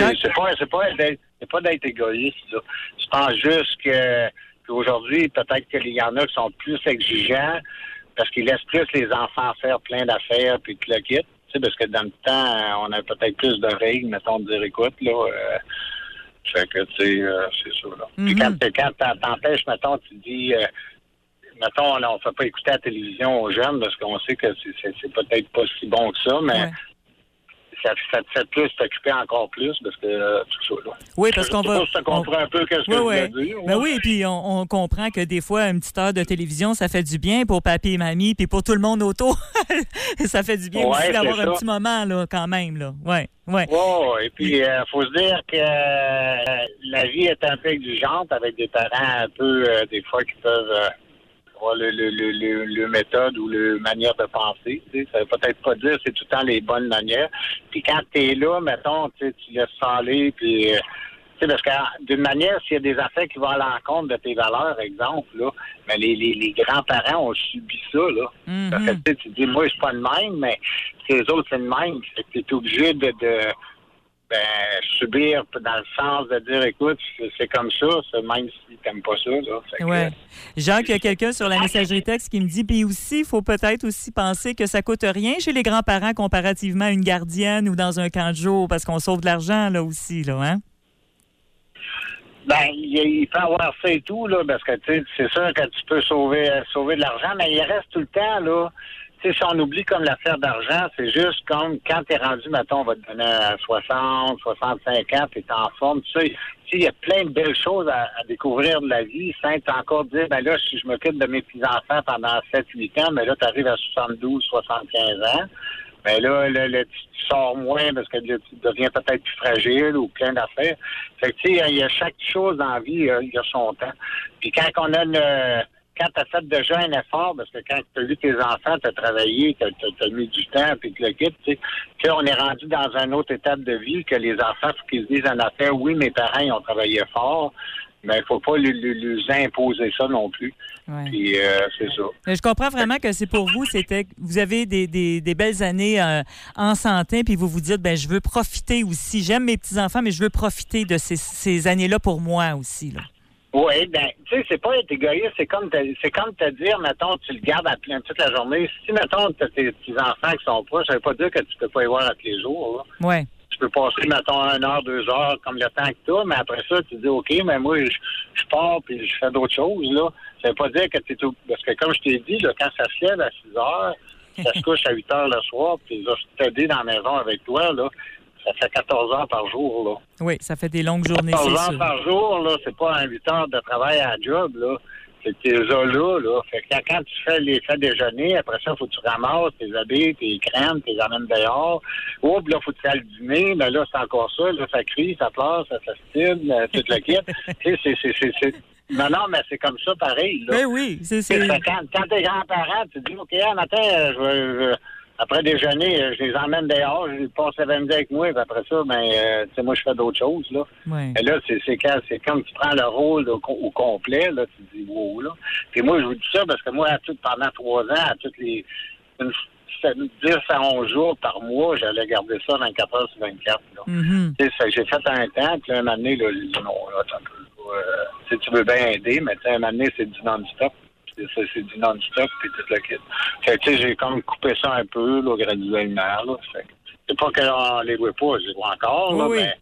C'est pas d'être égoïste, là. Je pense juste qu'aujourd'hui, peut-être qu'il y en a qui sont plus exigeants parce qu'ils laissent plus les enfants faire plein d'affaires puis qu'ils le quittent. Tu sais, parce que dans le temps, on a peut-être plus de règles, mettons, de dire, écoute, là... Fait que, tu sais, c'est ça, là. Puis quand t'empêches, mettons, tu dis, mettons, là, on ne fait pas écouter la télévision aux jeunes parce qu'on sait que c'est peut-être pas si bon que ça, mais ça te fait plus t'occuper encore plus parce que tout ça, là. Oui, parce qu'on va... Je comprends un peu ce que je veux dire. Ben oui, puis on comprend que des fois, une petite heure de télévision, ça fait du bien pour papy et mamie, puis pour tout le monde autour. Ça fait du bien aussi d'avoir un petit moment, là, quand même, là. Ouais. Oh, et puis, faut se dire que la vie est un peu exigeante avec des parents un peu, des fois, qui peuvent avoir le méthode ou le manière de penser. Tu sais. Ça veut peut-être pas dire que c'est tout le temps les bonnes manières. Puis quand t'es là, mettons, tu laisses ça aller, puis... parce que d'une manière, s'il y a des affaires qui vont à l'encontre de tes valeurs, exemple, là, mais les grands-parents ont subi ça, là. Parce que tu dis, moi, je suis pas le même, mais les autres, c'est le même. Fait que tu es obligé de subir dans le sens de dire, écoute, c'est comme ça, même si t'aimes pas ça, là. Jacques, il y a quelqu'un sur la messagerie texte qui me dit, puis aussi, il faut peut-être aussi penser que ça coûte rien chez les grands-parents comparativement à une gardienne ou dans un camp de jour, parce qu'on sauve de l'argent, là aussi, là, hein? Ben, il peut avoir ça et tout, là, parce que, tu sais, c'est sûr que tu peux sauver de l'argent, mais il reste tout le temps, là. Tu sais, si on oublie comme l'affaire d'argent, c'est juste comme quand t'es rendu, mettons, on va te donner 60, 65 ans, t'es en forme, tu sais, il y a plein de belles choses à découvrir de la vie, sans encore dire, ben là, si je m'occupe de mes petits-enfants pendant 7-8 ans, mais là, t'arrives à 72, 75 ans, Mais là, tu sors moins parce que tu deviens peut-être plus fragile ou plein d'affaires. Fait que, tu sais, il y a chaque chose dans la vie, il y a son temps. Puis quand tu as fait déjà un effort, parce que quand tu as vu tes enfants, tu as travaillé, tu as mis du temps, puis tu le quittes, tu sais, on est rendu dans une autre étape de vie que les enfants, faut qu'ils se disent en affaire, oui, mes parents, ils ont travaillé fort, mais il faut pas lui imposer ça non plus. Ouais. Puis c'est ça. Mais je comprends vraiment que c'est pour vous, vous avez des belles années en santé, puis vous vous dites, je veux profiter aussi. J'aime mes petits-enfants, mais je veux profiter de ces années-là pour moi aussi, là. Oui, tu sais, c'est pas être égoïste, c'est comme te dire, mettons, tu le gardes à plein toute la journée. Si, mettons, tu as tes petits-enfants qui sont proches, ça veut pas dire que tu peux pas y voir à tous les jours, là. Ouais. Tu peux passer, mettons, 1 heure, 2 heures, comme le temps que tu as, mais après ça, tu dis, OK, mais moi, je pars puis je fais d'autres choses, là. Ça veut pas dire que tu es tout... Parce que, comme je t'ai dit, là, quand ça se lève à 6 heures, ça se couche à 8 heures le soir, puis tu t'aider dans la maison avec toi, là, ça fait 14 heures par jour, là. Oui, ça fait des longues journées, 14 c'est heures sûr. par jour, là, c'est pas un 8 heures de travail à la job, là. C'est tes là. Fait que quand tu fais les fêtes déjeuner, après ça, il faut que tu ramasses tes habits, tes crèmes, tes amènes dehors. Oups, là, il faut que tu ailles le dîner. Mais là, c'est encore ça. Là, ça crie, ça pleure, ça s'astine, tout le kit. Tu sais, c'est... Non, mais c'est comme ça, pareil, là. Ben oui, c'est... Quand t'es grands-parents, tu te dis, OK, un matin, après déjeuner, je les emmène dehors, je les passe l'après-midi avec moi, puis après ça, tu sais, moi, je fais d'autres choses, là. Ouais. Et là, c'est comme tu prends le rôle au complet, là, tu te dis, wow, là. Puis moi, je vous dis ça parce que moi, pendant 3 ans, à toutes les 10 à 11 jours par mois, j'allais garder ça 24 heures sur 24, là. Mm-hmm. Tu sais, j'ai fait un temps, puis un moment donné, là, j'ai dit, non, là, attends un peu. Si tu veux bien aider, mais tu sais, un moment donné, c'est du non-stop. C'est du non-stop, puis tout le kit. Fait que, tu sais, j'ai comme coupé ça un peu, là, graduellement, là. Fait que, c'est pas qu'on les voit pas, je les vois encore, là, oui.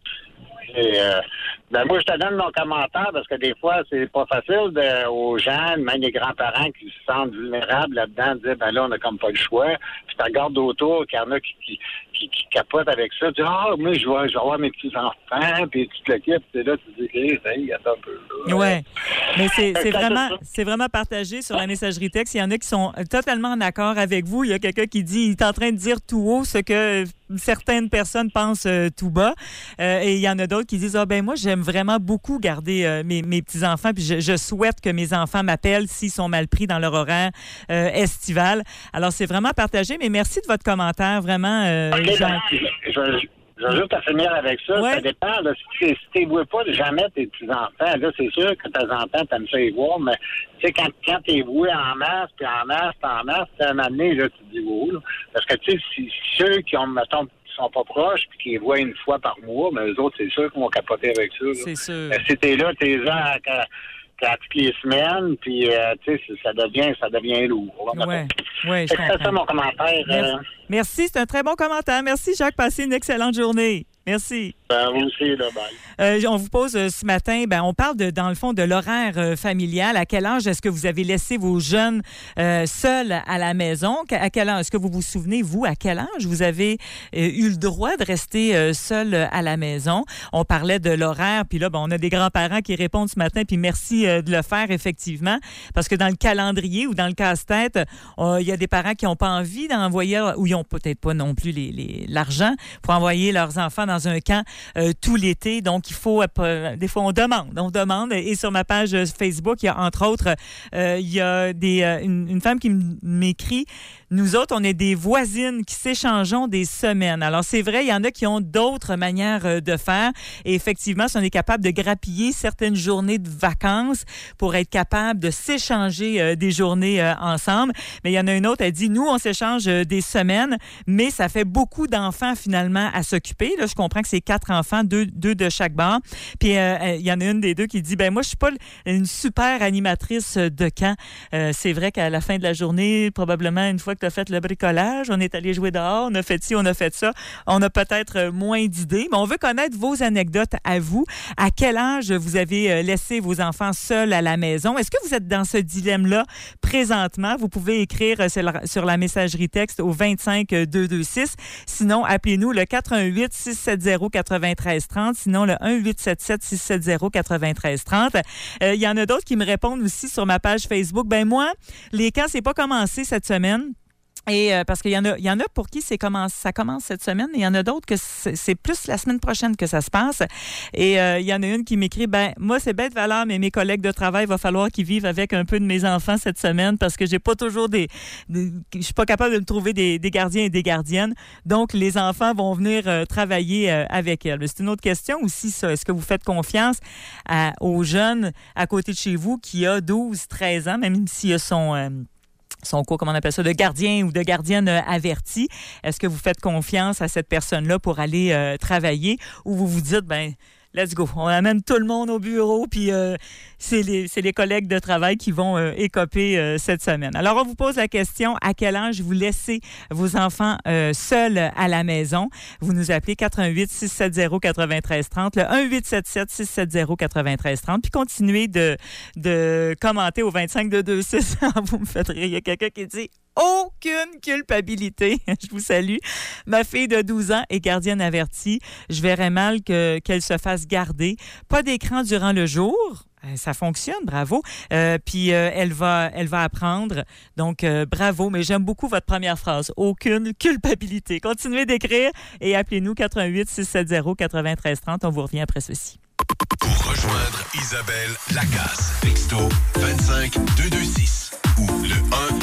mais moi, je te donne mon commentaire parce que des fois, c'est pas facile aux gens, même les grands-parents qui se sentent vulnérables là-dedans, de dire, là, on n'a comme pas le choix. Puis tu regardes autour qu'il y en a qui capotent avec ça. Tu dis, moi, je vais avoir mes petits-enfants, puis tu te le quittes, puis là, tu te dis, hey, attends un peu. Oui, mais c'est vraiment partagé sur la messagerie texte. Il y en a qui sont totalement en accord avec vous. Il y a quelqu'un qui dit, il est en train de dire tout haut ce que certaines personnes pensent tout bas. Et il y en a d'autres qui disent, moi, j'aime vraiment beaucoup garder mes petits-enfants, puis je souhaite que mes enfants m'appellent s'ils sont mal pris dans leur horaire estival. Alors, c'est vraiment partagé, mais merci de votre commentaire, vraiment. Jean. Je vais juste à finir avec ça. Ouais. Ça dépend. Là, si tu ne vois pas jamais tes petits-enfants, là, c'est sûr que tes enfants, tu aimes ça les voir, mais tu sais, quand tu es voué en masse, puis en masse, à un moment donné, là, tu te dis, wow, là. Parce que, tu sais, si ceux qui ont, mettons, sont pas proches puis qui les voient une fois par mois, mais eux autres, c'est sûr qu'ils vont capoter avec ça. Là. C'est sûr. Mais si t'es là à toutes les semaines, puis tu sais, ça devient lourd. Oui, c'est ça mon commentaire. Merci, c'est un très bon commentaire. Merci, Jacques. Passez une excellente journée. Merci. Vous aussi, là, bye. On vous pose ce matin, on parle dans le fond de l'horaire familial. À quel âge est-ce que vous avez laissé vos jeunes seuls à la maison? À quel âge? Est-ce que vous vous souvenez, vous, à quel âge vous avez eu le droit de rester seul à la maison? On parlait de l'horaire, puis là, on a des grands-parents qui répondent ce matin, puis merci de le faire, effectivement, parce que dans le calendrier ou dans le casse-tête, il y a des parents qui n'ont pas envie d'envoyer, ou ils n'ont peut-être pas non plus l'argent pour envoyer leurs enfants dans un camp tout l'été. Donc, il faut, des fois, on demande. Et sur ma page Facebook, il y a, entre autres, il y a une femme qui m'écrit, nous autres, on est des voisines qui s'échangeons des semaines. Alors, c'est vrai, il y en a qui ont d'autres manières de faire. Et effectivement, si on est capable de grappiller certaines journées de vacances pour être capable de s'échanger des journées ensemble. Mais il y en a une autre, elle dit, nous, on s'échange des semaines, mais ça fait beaucoup d'enfants, finalement, à s'occuper. Là, je comprends que c'est 4 enfants, deux de chaque bar. Puis, il y en a une des deux qui dit, moi, je suis pas une super animatrice de camp. C'est vrai qu'à la fin de la journée, probablement, une fois que tu as fait le bricolage, on est allé jouer dehors, on a fait ci, on a fait ça. On a peut-être moins d'idées, mais on veut connaître vos anecdotes à vous. À quel âge vous avez laissé vos enfants seuls à la maison? Est-ce que vous êtes dans ce dilemme-là présentement? Vous pouvez écrire sur la messagerie texte au 25226. Sinon, appelez-nous le 418-670-9330. Sinon, le 1877-670-9330. Il y en a d'autres qui me répondent aussi sur ma page Facebook. Moi, les camps, c'est pas commencé cette semaine. Et parce qu'il y en a pour qui ça commence cette semaine, et il y en a d'autres que c'est plus la semaine prochaine que ça se passe. Et il y en a une qui m'écrit, moi c'est bête valeur, mais mes collègues de travail, il va falloir qu'ils vivent avec un peu de mes enfants cette semaine parce que j'ai pas toujours je suis pas capable de me trouver des gardiens et des gardiennes. Donc les enfants vont venir travailler avec elles. C'est une autre question aussi, ça. Est-ce que vous faites confiance aux jeunes à côté de chez vous qui a 12, 13 ans, même s'il y a son quoi, comment on appelle ça, de gardien ou de gardienne averti. Est-ce que vous faites confiance à cette personne-là pour aller travailler, ou vous vous dites, let's go, on amène tout le monde au bureau, puis c'est les collègues de travail qui vont écoper cette semaine. Alors, on vous pose la question, à quel âge vous laissez vos enfants seuls à la maison? Vous nous appelez 418-670-9330, le 1877-670-9330, puis continuez de commenter au 25-226. Vous me faites rire. Il y a quelqu'un qui dit aucune culpabilité. Je vous salue. Ma fille de 12 ans est gardienne avertie. Je verrais mal qu'elle se fasse garder. Pas d'écran durant le jour. Ça fonctionne, bravo. Puis elle va apprendre. Donc, bravo. Mais j'aime beaucoup votre première phrase. Aucune culpabilité. Continuez d'écrire et appelez-nous 418-670-9330. On vous revient après ceci. Pour rejoindre Isabelle Lacasse, texto 25226 ou le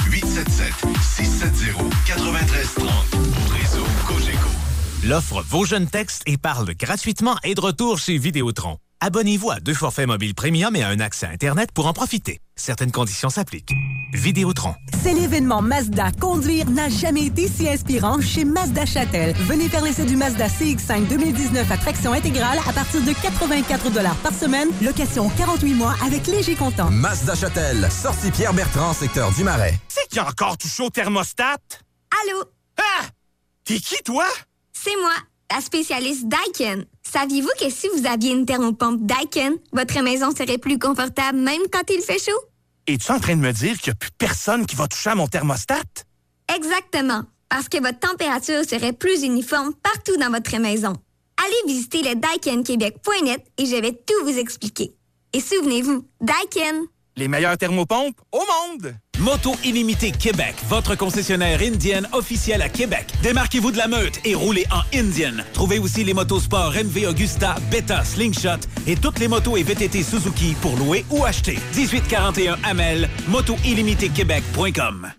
1-877-670-9330 au réseau Cogeco. L'offre Vos jeunes textes et parle gratuitement est de retour chez Vidéotron. Abonnez-vous à 2 forfaits mobiles premium et à un accès à Internet pour en profiter. Certaines conditions s'appliquent. Vidéotron. C'est l'événement Mazda. Conduire n'a jamais été si inspirant chez Mazda Châtel. Venez faire l'essai du Mazda CX-5 2019 à traction intégrale à partir de 84 $ par semaine. Location 48 mois avec léger comptant. Mazda Châtel. Sortie Pierre-Bertrand, secteur du Marais. C'est qui a encore touché au thermostat? Allô? Ah! T'es qui, toi? C'est moi, la spécialiste Daikin. Saviez-vous que si vous aviez une thermopompe Daikin, votre maison serait plus confortable même quand il fait chaud? Es-tu en train de me dire qu'il n'y a plus personne qui va toucher à mon thermostat? Exactement, parce que votre température serait plus uniforme partout dans votre maison. Allez visiter le daikinquebec.net et je vais tout vous expliquer. Et souvenez-vous, Daikin. Les meilleures thermopompes au monde! Moto Illimité Québec, votre concessionnaire Indian officiel à Québec. Démarquez-vous de la meute et roulez en Indian. Trouvez aussi les motos sport MV Augusta, Beta, Slingshot et toutes les motos et VTT Suzuki pour louer ou acheter. 1841 Amel, motoillimité-québec.com.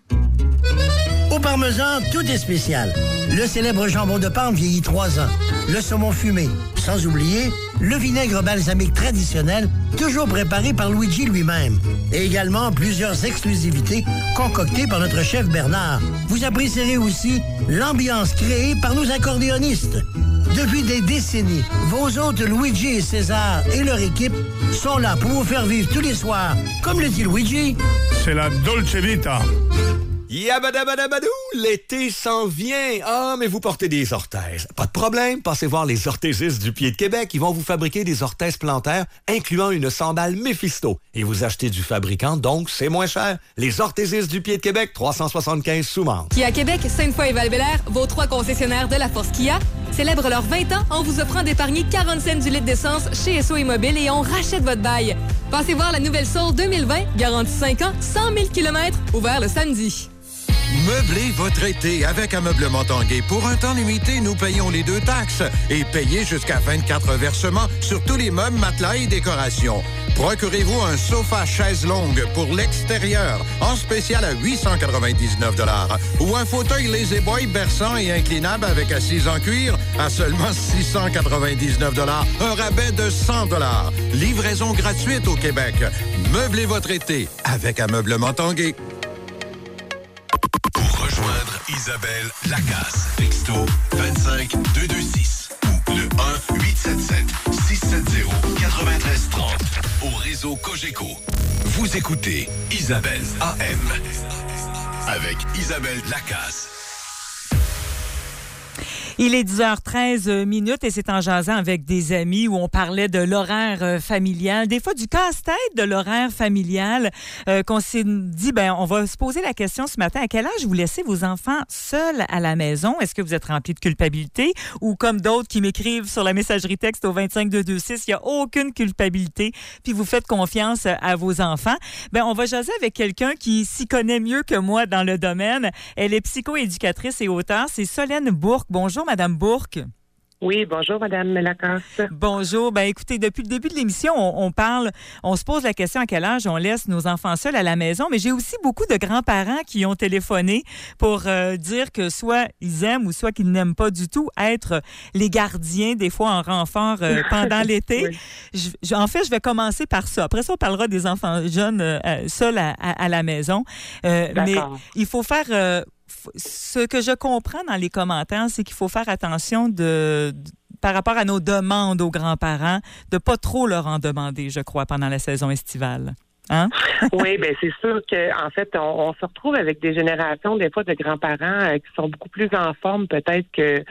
Au Parmesan, tout est spécial. Le célèbre jambon de Parme vieillit 3 ans. Le saumon fumé. Sans oublier le vinaigre balsamique traditionnel, toujours préparé par Luigi lui-même. Et également plusieurs exclusivités concoctées par notre chef Bernard. Vous apprécierez aussi l'ambiance créée par nos accordéonistes. Depuis des décennies, vos hôtes Luigi et César et leur équipe sont là pour vous faire vivre tous les soirs. Comme le dit Luigi, c'est la Dolce Vita. Yabadabadabadou, l'été s'en vient. Ah, mais vous portez des orthèses. Pas de problème, passez voir les orthésistes du Pied de Québec. Ils vont vous fabriquer des orthèses plantaires, incluant une sandale Mephisto. Et vous achetez du fabricant, donc c'est moins cher. Les orthésistes du Pied de Québec, 375 Soumande. Kia Québec, Sainte-Foy et Val-Bélair, vos 3 concessionnaires de la Force Kia, célèbrent leurs 20 ans en vous offrant d'épargner 40 cents du litre d'essence chez SO Immobile et on rachète votre bail. Passez voir la nouvelle Soul 2020, garantie 5 ans, 100 000 km, ouvert le samedi. Meublez votre été avec Ameublement Tanguay. Pour un temps limité, nous payons les 2 taxes et payez jusqu'à 24 versements sur tous les meubles, matelas et décorations. Procurez-vous un sofa chaise longue pour l'extérieur en spécial à 899 $ ou un fauteuil Lazy-Boy berçant et inclinable avec assise en cuir à seulement 699 $. Un rabais de 100 $. Livraison gratuite au Québec. Meublez votre été avec Ameublement Tanguay. Pour rejoindre Isabelle Lacasse, texto 25226 ou le 1-877-670-9330 au réseau Cogeco. Vous écoutez Isabelle AM avec Isabelle Lacasse. Il est 10h13 minutes et c'est en jasant avec des amis où on parlait de l'horaire familial, des fois du casse-tête de l'horaire familial, qu'on s'est dit, on va se poser la question ce matin, à quel âge vous laissez vos enfants seuls à la maison? Est-ce que vous êtes rempli de culpabilité ou comme d'autres qui m'écrivent sur la messagerie texte au 25226, il n'y a aucune culpabilité puis vous faites confiance à vos enfants? On va jaser avec quelqu'un qui s'y connaît mieux que moi dans le domaine. Elle est psychoéducatrice et auteure. C'est Solène Bourque. Bonjour, Madame Bourque. Oui, bonjour, Madame Lacasse. Bonjour. Écoutez, depuis le début de l'émission, on se pose la question à quel âge on laisse nos enfants seuls à la maison, mais j'ai aussi beaucoup de grands-parents qui ont téléphoné pour dire que soit ils aiment ou soit qu'ils n'aiment pas du tout être les gardiens, des fois en renfort pendant l'été. Oui. En fait, je vais commencer par ça. Après ça, on parlera des enfants jeunes seuls à la maison. Mais il faut faire... ce que je comprends dans les commentaires, c'est qu'il faut faire attention par rapport à nos demandes aux grands-parents, de pas trop leur en demander, je crois, pendant la saison estivale. Hein? Oui, c'est sûr qu'en fait, on se retrouve avec des générations, des fois, de grands-parents qui sont beaucoup plus en forme peut-être que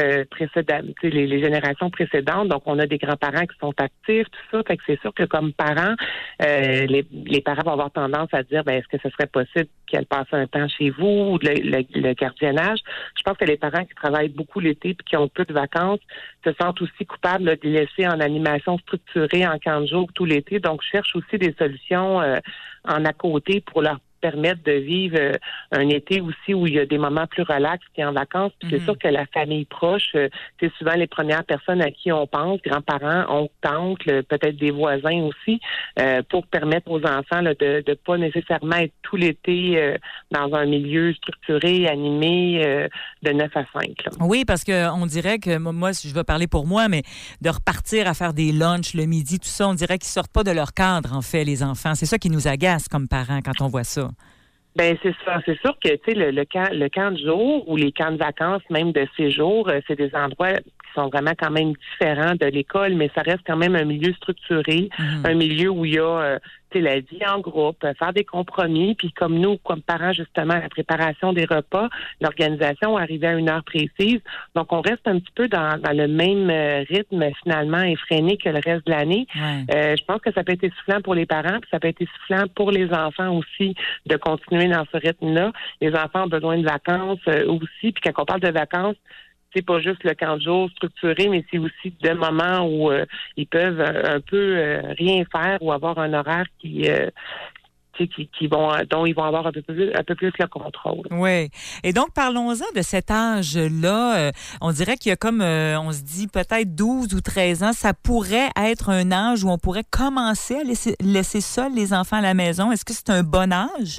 les générations précédentes. Donc, on a des grands-parents qui sont actifs, tout ça. Fait que c'est sûr que comme parents, les parents vont avoir tendance à dire, est-ce que ce serait possible qu'elle passe un temps chez vous ou le gardiennage? Je pense que les parents qui travaillent beaucoup l'été et qui ont peu de vacances se sentent aussi coupables de les laisser en animation structurée en 15 jours tout l'été. Donc, cherchent aussi des solutions en à côté pour leur permettre de vivre un été aussi où il y a des moments plus relax qu'en vacances. Puis c'est sûr que la famille proche, c'est souvent les premières personnes à qui on pense, grands-parents, oncles, tantes, peut-être des voisins aussi, pour permettre aux enfants de ne pas nécessairement être tout l'été dans un milieu structuré, animé, de 9 à 5. Là. Oui, parce qu'on dirait que, moi, je vais parler pour moi, mais de repartir à faire des lunchs le midi, tout ça, on dirait qu'ils sortent pas de leur cadre, en fait, les enfants. C'est ça qui nous agace comme parents quand on voit ça. C'est ça. C'est sûr que le camp de jour ou les camps de vacances, même de séjour, c'est des endroits qui sont vraiment quand même différents de l'école, mais ça reste quand même un milieu structuré, un milieu où il y a la vie en groupe, faire des compromis, puis comme nous, comme parents, justement, la préparation des repas, l'organisation, arriver à une heure précise. Donc, on reste un petit peu dans le même rythme, finalement, effréné que le reste de l'année. Ouais. Je pense que ça peut être essoufflant pour les parents, puis ça peut être essoufflant pour les enfants aussi de continuer dans ce rythme-là. Les enfants ont besoin de vacances aussi, puis quand on parle de vacances, c'est pas juste le camp de jour structuré, mais c'est aussi des moments où ils peuvent un peu rien faire ou avoir un horaire dont ils vont avoir un peu plus le contrôle. Oui. Et donc, parlons-en de cet âge-là. On dirait qu'il y a comme, on se dit peut-être 12 ou 13 ans, ça pourrait être un âge où on pourrait commencer à laisser seuls les enfants à la maison. Est-ce que c'est un bon âge?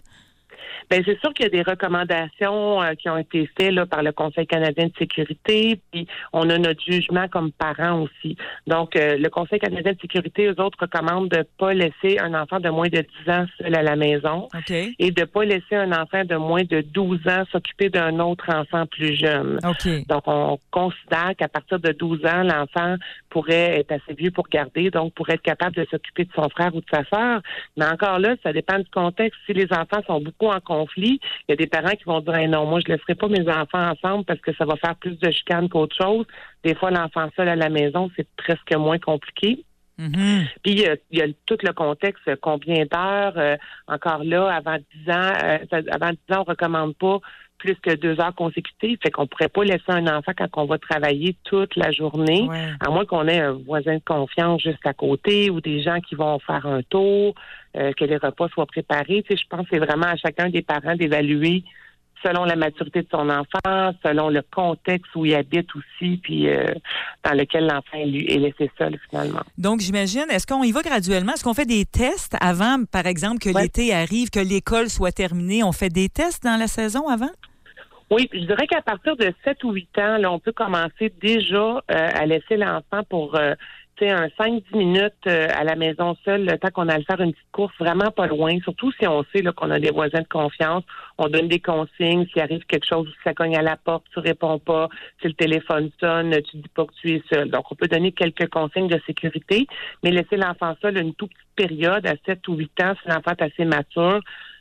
C'est sûr qu'il y a des recommandations qui ont été faites là, par le Conseil canadien de sécurité, puis on a notre jugement comme parents aussi. Donc, le Conseil canadien de sécurité, eux autres, recommandent de ne pas laisser un enfant de moins de 10 ans seul à la maison et de ne pas laisser un enfant de moins de 12 ans s'occuper d'un autre enfant plus jeune. Donc, on considère qu'à partir de 12 ans, l'enfant pourrait être assez vieux pour garder, donc pourrait être capable de s'occuper de son frère ou de sa sœur. Mais encore là, ça dépend du contexte. Si les enfants sont beaucoup en conflit, il y a des parents qui vont dire non, moi je ne laisserai pas mes enfants ensemble parce que ça va faire plus de chicane qu'autre chose. Des fois, l'enfant seul à la maison, c'est presque moins compliqué. Puis il y a tout le contexte, combien d'heures, encore là, avant 10 ans, on ne recommande pas plus que 2 heures consécutives. Fait qu'on pourrait pas laisser un enfant quand on va travailler toute la journée, à moins qu'on ait un voisin de confiance juste à côté ou des gens qui vont faire un tour, que les repas soient préparés. Je pense que c'est vraiment à chacun des parents d'évaluer selon la maturité de son enfant, selon le contexte où il habite aussi, puis dans lequel l'enfant est laissé seul, finalement. Donc, j'imagine, est-ce qu'on y va graduellement? Est-ce qu'on fait des tests avant, par exemple, que l'été arrive, que l'école soit terminée? On fait des tests dans la saison avant? Oui, je dirais qu'à partir de 7 ou 8 ans, là, on peut commencer déjà à laisser l'enfant pour un 5-10 minutes à la maison seule, le temps qu'on a à le faire une petite course vraiment pas loin, surtout si on sait là, qu'on a des voisins de confiance, on donne des consignes, s'il arrive quelque chose, si ça cogne à la porte, tu réponds pas, si le téléphone sonne, tu dis pas que tu es seul. Donc, on peut donner quelques consignes de sécurité, mais laisser l'enfant seul une toute petite période à 7 ou 8 ans, si l'enfant est assez mature,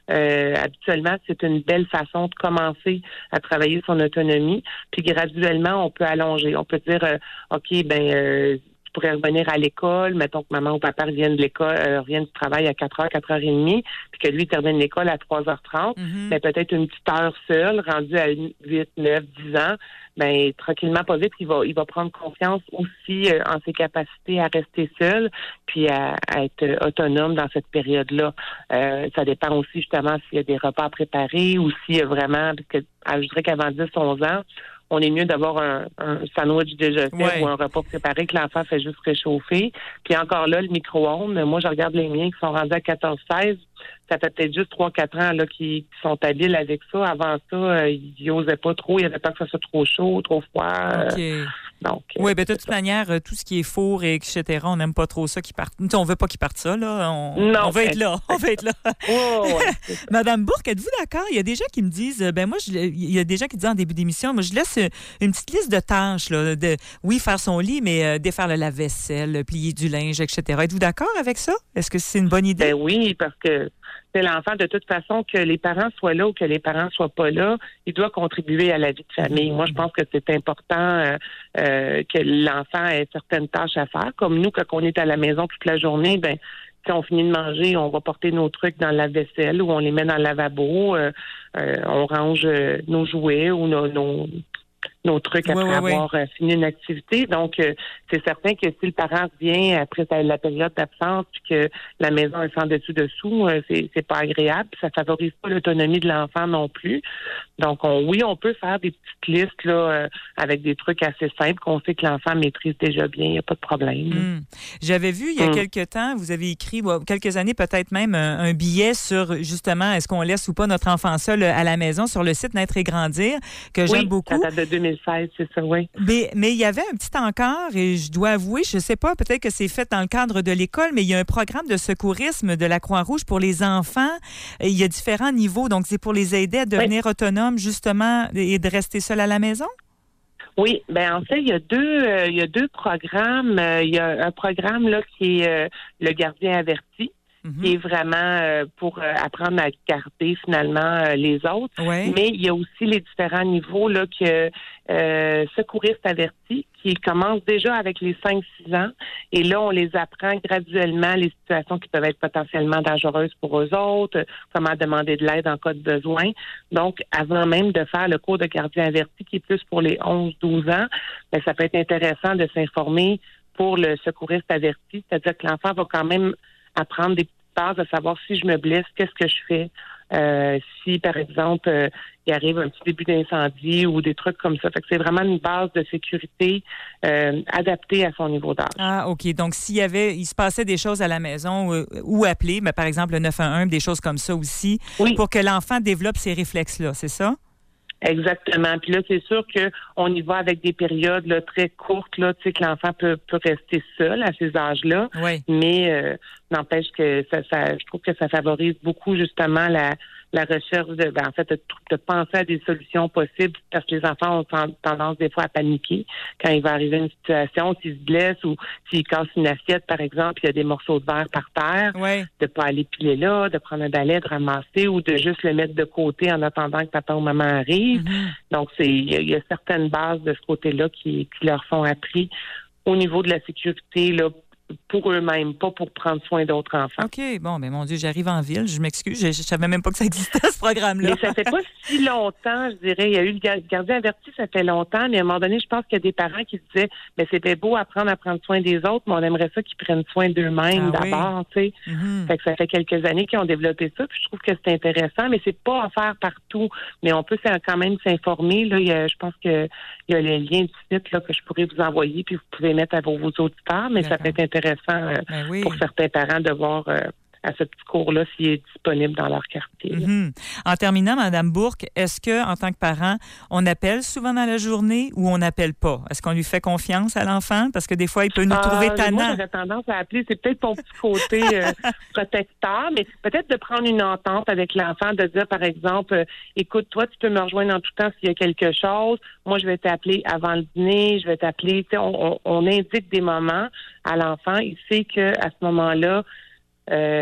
habituellement, c'est une belle façon de commencer à travailler son autonomie. Puis graduellement, on peut allonger. On peut dire, OK, tu pourrais revenir à l'école, mettons que maman ou papa reviennent de l'école, reviennent du travail à 4h, 4h30, puis que lui, il termine l'école à 3h30, mais peut-être une petite heure seule, rendu à 8, 9, 10 ans, tranquillement, pas vite, il va prendre confiance aussi en ses capacités à rester seul, puis à être autonome dans cette période-là. Ça dépend aussi, justement, s'il y a des repas à préparer ou s'il y a vraiment, parce que je dirais qu'avant 10, 11 ans, on est mieux d'avoir un sandwich déjà fait ou un repas préparé que l'enfant fait juste réchauffer. Puis encore là, le micro-ondes, moi, je regarde les miens qui sont rendus à 14-16. Ça fait peut-être juste 3-4 ans là qui sont habiles avec ça. Avant ça, ils n'osaient pas trop. Il n'y avait pas que ça soit trop chaud, trop froid. Oui, de toute manière, tout ce qui est four, etc., on n'aime pas trop ça qui parte. On veut pas qu'ils partent ça, là. On veut être là. On veut être là. Madame Bourque, êtes-vous d'accord? Il y a des gens qui me disent, il y a des gens qui disent en début d'émission, moi, je laisse une petite liste de tâches, là, faire son lit, mais défaire le lave-vaisselle, plier du linge, etc. Êtes-vous d'accord avec ça? Est-ce que c'est une bonne idée? Oui, parce que c'est l'enfant, de toute façon, que les parents soient là ou que les parents soient pas là, il doit contribuer à la vie de famille. Moi, je pense que c'est important que l'enfant ait certaines tâches à faire. Comme nous, quand on est à la maison toute la journée, si on finit de manger, on va porter nos trucs dans la vaisselle ou on les met dans le lavabo, on range nos jouets ou nos trucs après avoir fini une activité. Donc, c'est certain que si le parent revient après la période d'absence puis que la maison est sans dessus-dessous, c'est pas agréable. Ça favorise pas l'autonomie de l'enfant non plus. Donc, on peut faire des petites listes là avec des trucs assez simples qu'on sait que l'enfant maîtrise déjà bien. Il n'y a pas de problème. J'avais vu il y a quelques temps, vous avez écrit, quelques années peut-être même, un billet sur justement est-ce qu'on laisse ou pas notre enfant seul à la maison sur le site Naître et Grandir, que j'aime beaucoup. Ça date de 2016, c'est ça, oui. Mais il y avait un petit encart, et je dois avouer, je ne sais pas, peut-être que c'est fait dans le cadre de l'école, mais il y a un programme de secourisme de la Croix-Rouge pour les enfants. Il y a différents niveaux, donc c'est pour les aider à devenir autonomes, justement, et de rester seuls à la maison? Oui, en fait, il y a deux programmes. Il y a un programme là qui est le gardien averti, qui est vraiment pour apprendre à garder finalement les autres. Mais il y a aussi les différents niveaux là que secouristes avertis qui commencent déjà avec les 5-6 ans. Et là, on les apprend graduellement les situations qui peuvent être potentiellement dangereuses pour eux autres, comment demander de l'aide en cas de besoin. Donc, avant même de faire le cours de gardien averti qui est plus pour les 11-12 ans, ça peut être intéressant de s'informer pour le secouriste averti. C'est-à-dire que l'enfant va quand même apprendre des petites bases de savoir si je me blesse, qu'est-ce que je fais. Si, par exemple, il arrive un petit début d'incendie ou des trucs comme ça. Fait que c'est vraiment une base de sécurité adaptée à son niveau d'âge. Ah, OK. Donc, il se passait des choses à la maison ou appeler, mais par exemple, le 911, des choses comme ça aussi, pour que l'enfant développe ces réflexes-là, c'est ça? Exactement. Puis là, c'est sûr qu'on y va avec des périodes là, très courtes, là, tu sais, que l'enfant peut rester seul à ces âges-là. Mais n'empêche que je trouve que ça favorise beaucoup justement la recherche de penser à des solutions possibles parce que les enfants ont tendance des fois à paniquer quand il va arriver une situation, s'ils se blessent ou s'ils cassent une assiette, par exemple, il y a des morceaux de verre par terre, de pas aller piler là, de prendre un balai, de ramasser ou de juste le mettre de côté en attendant que papa ou maman arrive. Donc, il y a certaines bases de ce côté-là qui leur sont appris au niveau de la sécurité, là, pour eux-mêmes, pas pour prendre soin d'autres enfants. OK, bon, mais mon Dieu, j'arrive en ville, je m'excuse, je savais même pas que ça existait, ce programme-là. Mais ça fait pas si longtemps, je dirais. Il y a eu le gardien averti, ça fait longtemps, mais à un moment donné, je pense qu'il y a des parents qui disaient, mais c'était beau apprendre à prendre soin des autres, mais on aimerait ça qu'ils prennent soin d'eux-mêmes d'abord, tu sais. Fait que ça fait quelques années qu'ils ont développé ça, puis je trouve que c'est intéressant, mais c'est pas à faire partout, mais on peut quand même s'informer, là. Je pense que il y a le lien du site, là, que je pourrais vous envoyer, puis vous pouvez mettre à vos auditeurs, mais ça peut être intéressant pour certains parents de voir à ce petit cours-là s'il est disponible dans leur quartier. En terminant, Mme Bourque, est-ce que, en tant que parent, on appelle souvent dans la journée ou on n'appelle pas? Est-ce qu'on lui fait confiance à l'enfant? Parce que des fois, il peut nous trouver tannant. Moi, j'aurais tendance à appeler. C'est peut-être ton petit côté protecteur, mais peut-être de prendre une entente avec l'enfant, de dire, par exemple, écoute, toi, tu peux me rejoindre en tout temps s'il y a quelque chose. Moi, je vais t'appeler avant le dîner. Je vais t'appeler. Tu sais, on indique des moments à l'enfant. Il sait qu'à ce moment-là,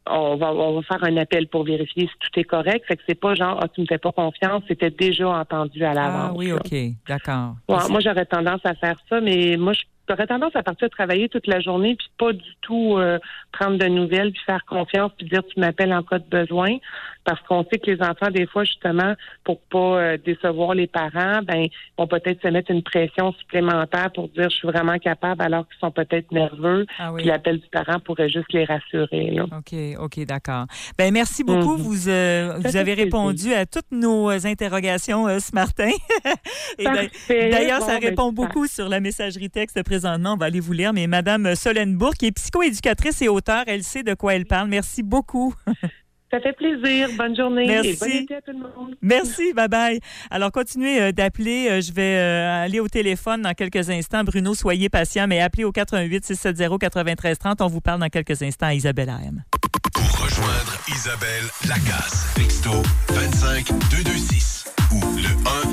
on va faire un appel pour vérifier si tout est correct. Fait que c'est pas genre, tu me fais pas confiance, c'était déjà entendu à l'avance. Ah oui, OK, d'accord. Ouais, moi, j'aurais tendance à faire ça, mais moi, j'aurais tendance à partir travailler toute la journée puis pas du tout prendre de nouvelles puis faire confiance puis dire tu m'appelles en cas de besoin, parce qu'on sait que les enfants, des fois, justement, pour pas décevoir les parents, vont peut-être se mettre une pression supplémentaire pour dire je suis vraiment capable alors qu'ils sont peut-être nerveux. Ah oui. Puis l'appel du parent pourrait juste les rassurer. Là. OK, d'accord. Ben merci beaucoup. Vous avez répondu à toutes nos interrogations ce matin. Et d'ailleurs, ça répond beaucoup sur la messagerie texte présentement. On va aller vous lire. Mais Mme Solène Bourque, qui est psychoéducatrice et auteure, elle sait de quoi elle parle. Merci beaucoup. Ça fait plaisir. Bonne journée. Merci. Et bon été à tout le monde. Merci. Bye-bye. Alors, continuez d'appeler. Je vais aller au téléphone dans quelques instants. Bruno, soyez patient, mais appelez au 88-670-9330. On vous parle dans quelques instants à Isabelle AM. Pour rejoindre Isabelle Lacasse, texto 25226 ou le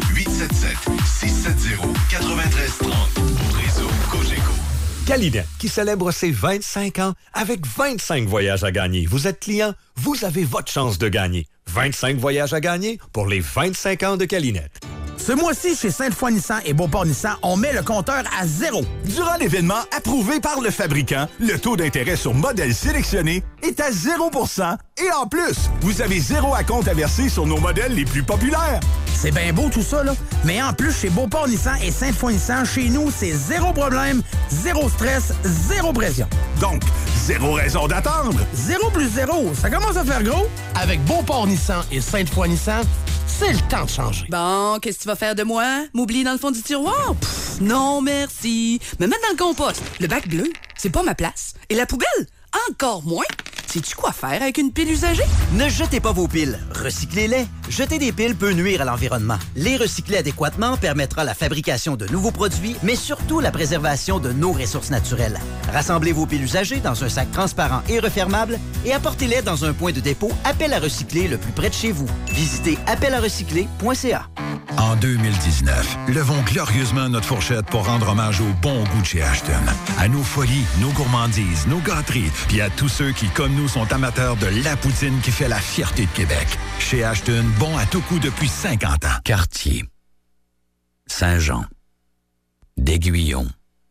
1-877-670-9330 au réseau Cogeco. Calinette, qui célèbre ses 25 ans avec 25 voyages à gagner. Vous êtes client, vous avez votre chance de gagner. 25 voyages à gagner pour les 25 ans de Calinette. Ce mois-ci, chez Sainte-Foy Nissan et Beauport Nissan, on met le compteur à 0. Durant l'événement approuvé par le fabricant, le taux d'intérêt sur modèles sélectionnés est à 0%. Et en plus, vous avez 0 acompte à verser sur nos modèles les plus populaires. C'est bien beau tout ça, là. Mais en plus, chez Beauport Nissan et Sainte-Foy Nissan, chez nous, c'est 0 problème, 0 stress, 0 pression. Donc, 0 raison d'attendre. 0 plus 0, ça commence à faire gros. Avec Beauport Nissan et Sainte-Foy Nissan, c'est le temps de changer. Bon, qu'est-ce que tu vas faire de moi? M'oublier dans le fond du tiroir? Pff, non, merci. Me mettre dans le compost. Le bac bleu, c'est pas ma place. Et la poubelle? Encore moins. Sais-tu quoi faire avec une pile usagée? Ne jetez pas vos piles. Recyclez-les. Jeter des piles peut nuire à l'environnement. Les recycler adéquatement permettra la fabrication de nouveaux produits, mais surtout la préservation de nos ressources naturelles. Rassemblez vos piles usagées dans un sac transparent et refermable et apportez-les dans un point de dépôt Appel à recycler le plus près de chez vous. Visitez appelarecycler.ca. En 2019, levons glorieusement notre fourchette pour rendre hommage au bon goût de chez Ashton. À nos folies, nos gourmandises, nos gâteries, puis à tous ceux qui, comme nous, sont amateurs de la poutine qui fait la fierté de Québec. Chez Ashton, bon à tout coup depuis 50 ans. Cartier, Saint-Jean, d'Aiguillon,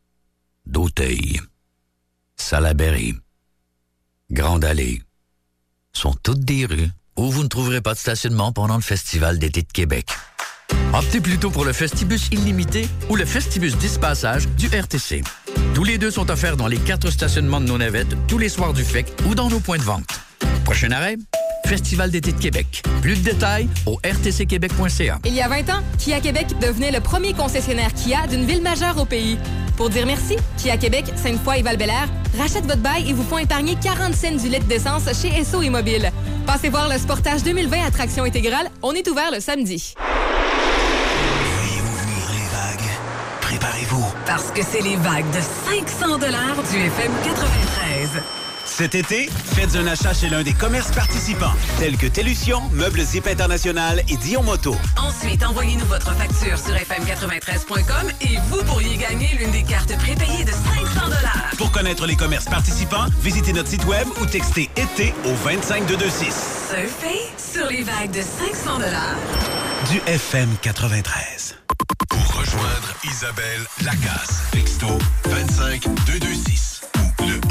d'Auteuil, Salaberry, Grande Allée sont toutes des rues où vous ne trouverez pas de stationnement pendant le Festival d'été de Québec. Optez plutôt pour le Festibus illimité ou le Festibus 10 passages du RTC. Tous les deux sont offerts dans les 4 stationnements de nos navettes tous les soirs du FEC ou dans nos points de vente. Prochain arrêt, Festival d'été de Québec. Plus de détails au rtcquebec.ca. Il y a 20 ans, Kia Québec devenait le premier concessionnaire Kia d'une ville majeure au pays. Pour dire merci, Kia Québec, Sainte-Foy et Val-Bélair rachètent votre bail et vous font épargner 40 cents du litre d'essence chez Esso Immobile. Passez voir le Sportage 2020 à traction intégrale. On est ouvert le samedi. Voyez-vous venir les vagues? Préparez-vous. Parce que c'est les vagues de 500 $ du FM 93. Cet été, faites un achat chez l'un des commerces participants, tels que Télution, Meubles Zip International et Dion Moto. Ensuite, envoyez-nous votre facture sur fm93.com et vous pourriez gagner l'une des cartes prépayées de 500 $. Pour connaître les commerces participants, visitez notre site web ou textez été au 25226. Surfez sur les vagues de 500 $ du FM 93. Pour rejoindre Isabelle Lacasse, texto 25226 ou le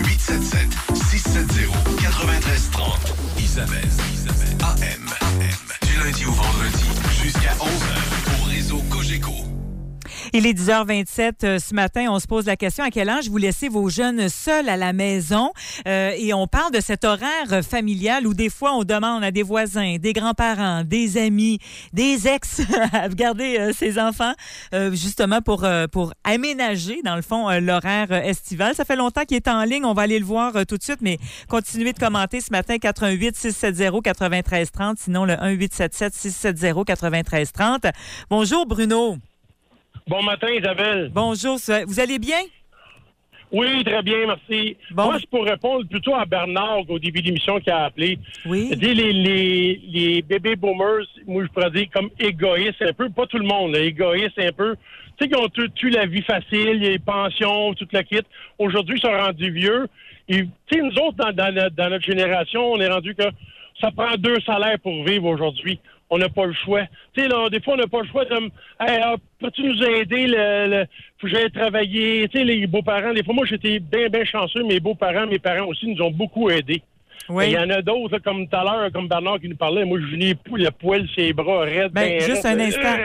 1-877-670-9330. Isabelle AM. Du lundi au vendredi jusqu'à 11h au réseau Cogeco. Il est 10h27 ce matin. On se pose la question à quel âge vous laissez vos jeunes seuls à la maison. Et on parle de cet horaire familial où des fois on demande à des voisins, des grands-parents, des amis, des ex à garder ses enfants justement pour aménager dans le fond l'horaire estival. Ça fait longtemps qu'il est en ligne. On va aller le voir tout de suite, mais continuez de commenter ce matin 418-670-9330, sinon le 1-877-670-9330. Bonjour Bruno. Bon matin, Isabelle. Bonjour. Vous allez bien? Oui, très bien, merci. Bon. Moi, c'est pour répondre plutôt à Bernard au début de l'émission qui a appelé. Oui. Les bébés boomers, moi, je pourrais dire comme égoïstes un peu. Pas tout le monde, là, égoïstes un peu. Tu sais, qui ont tué la vie facile, les pensions, toute la kit. Aujourd'hui, ils sont rendus vieux. Tu sais, nous autres, dans notre génération, on est rendu que ça prend 2 salaires pour vivre aujourd'hui. On n'a pas le choix. Tu sais, là, des fois, on n'a pas le choix de hey, peux-tu nous aider? Faut que j'aille travailler. Tu sais, les beaux-parents, des fois, moi, j'étais bien, bien chanceux. Mes beaux-parents, mes parents aussi nous ont beaucoup aidés. Oui. Il y en a d'autres, là, comme tout à l'heure, comme Bernard qui nous parlait. Moi, je venais le poil sur les bras, raide. Juste un instant.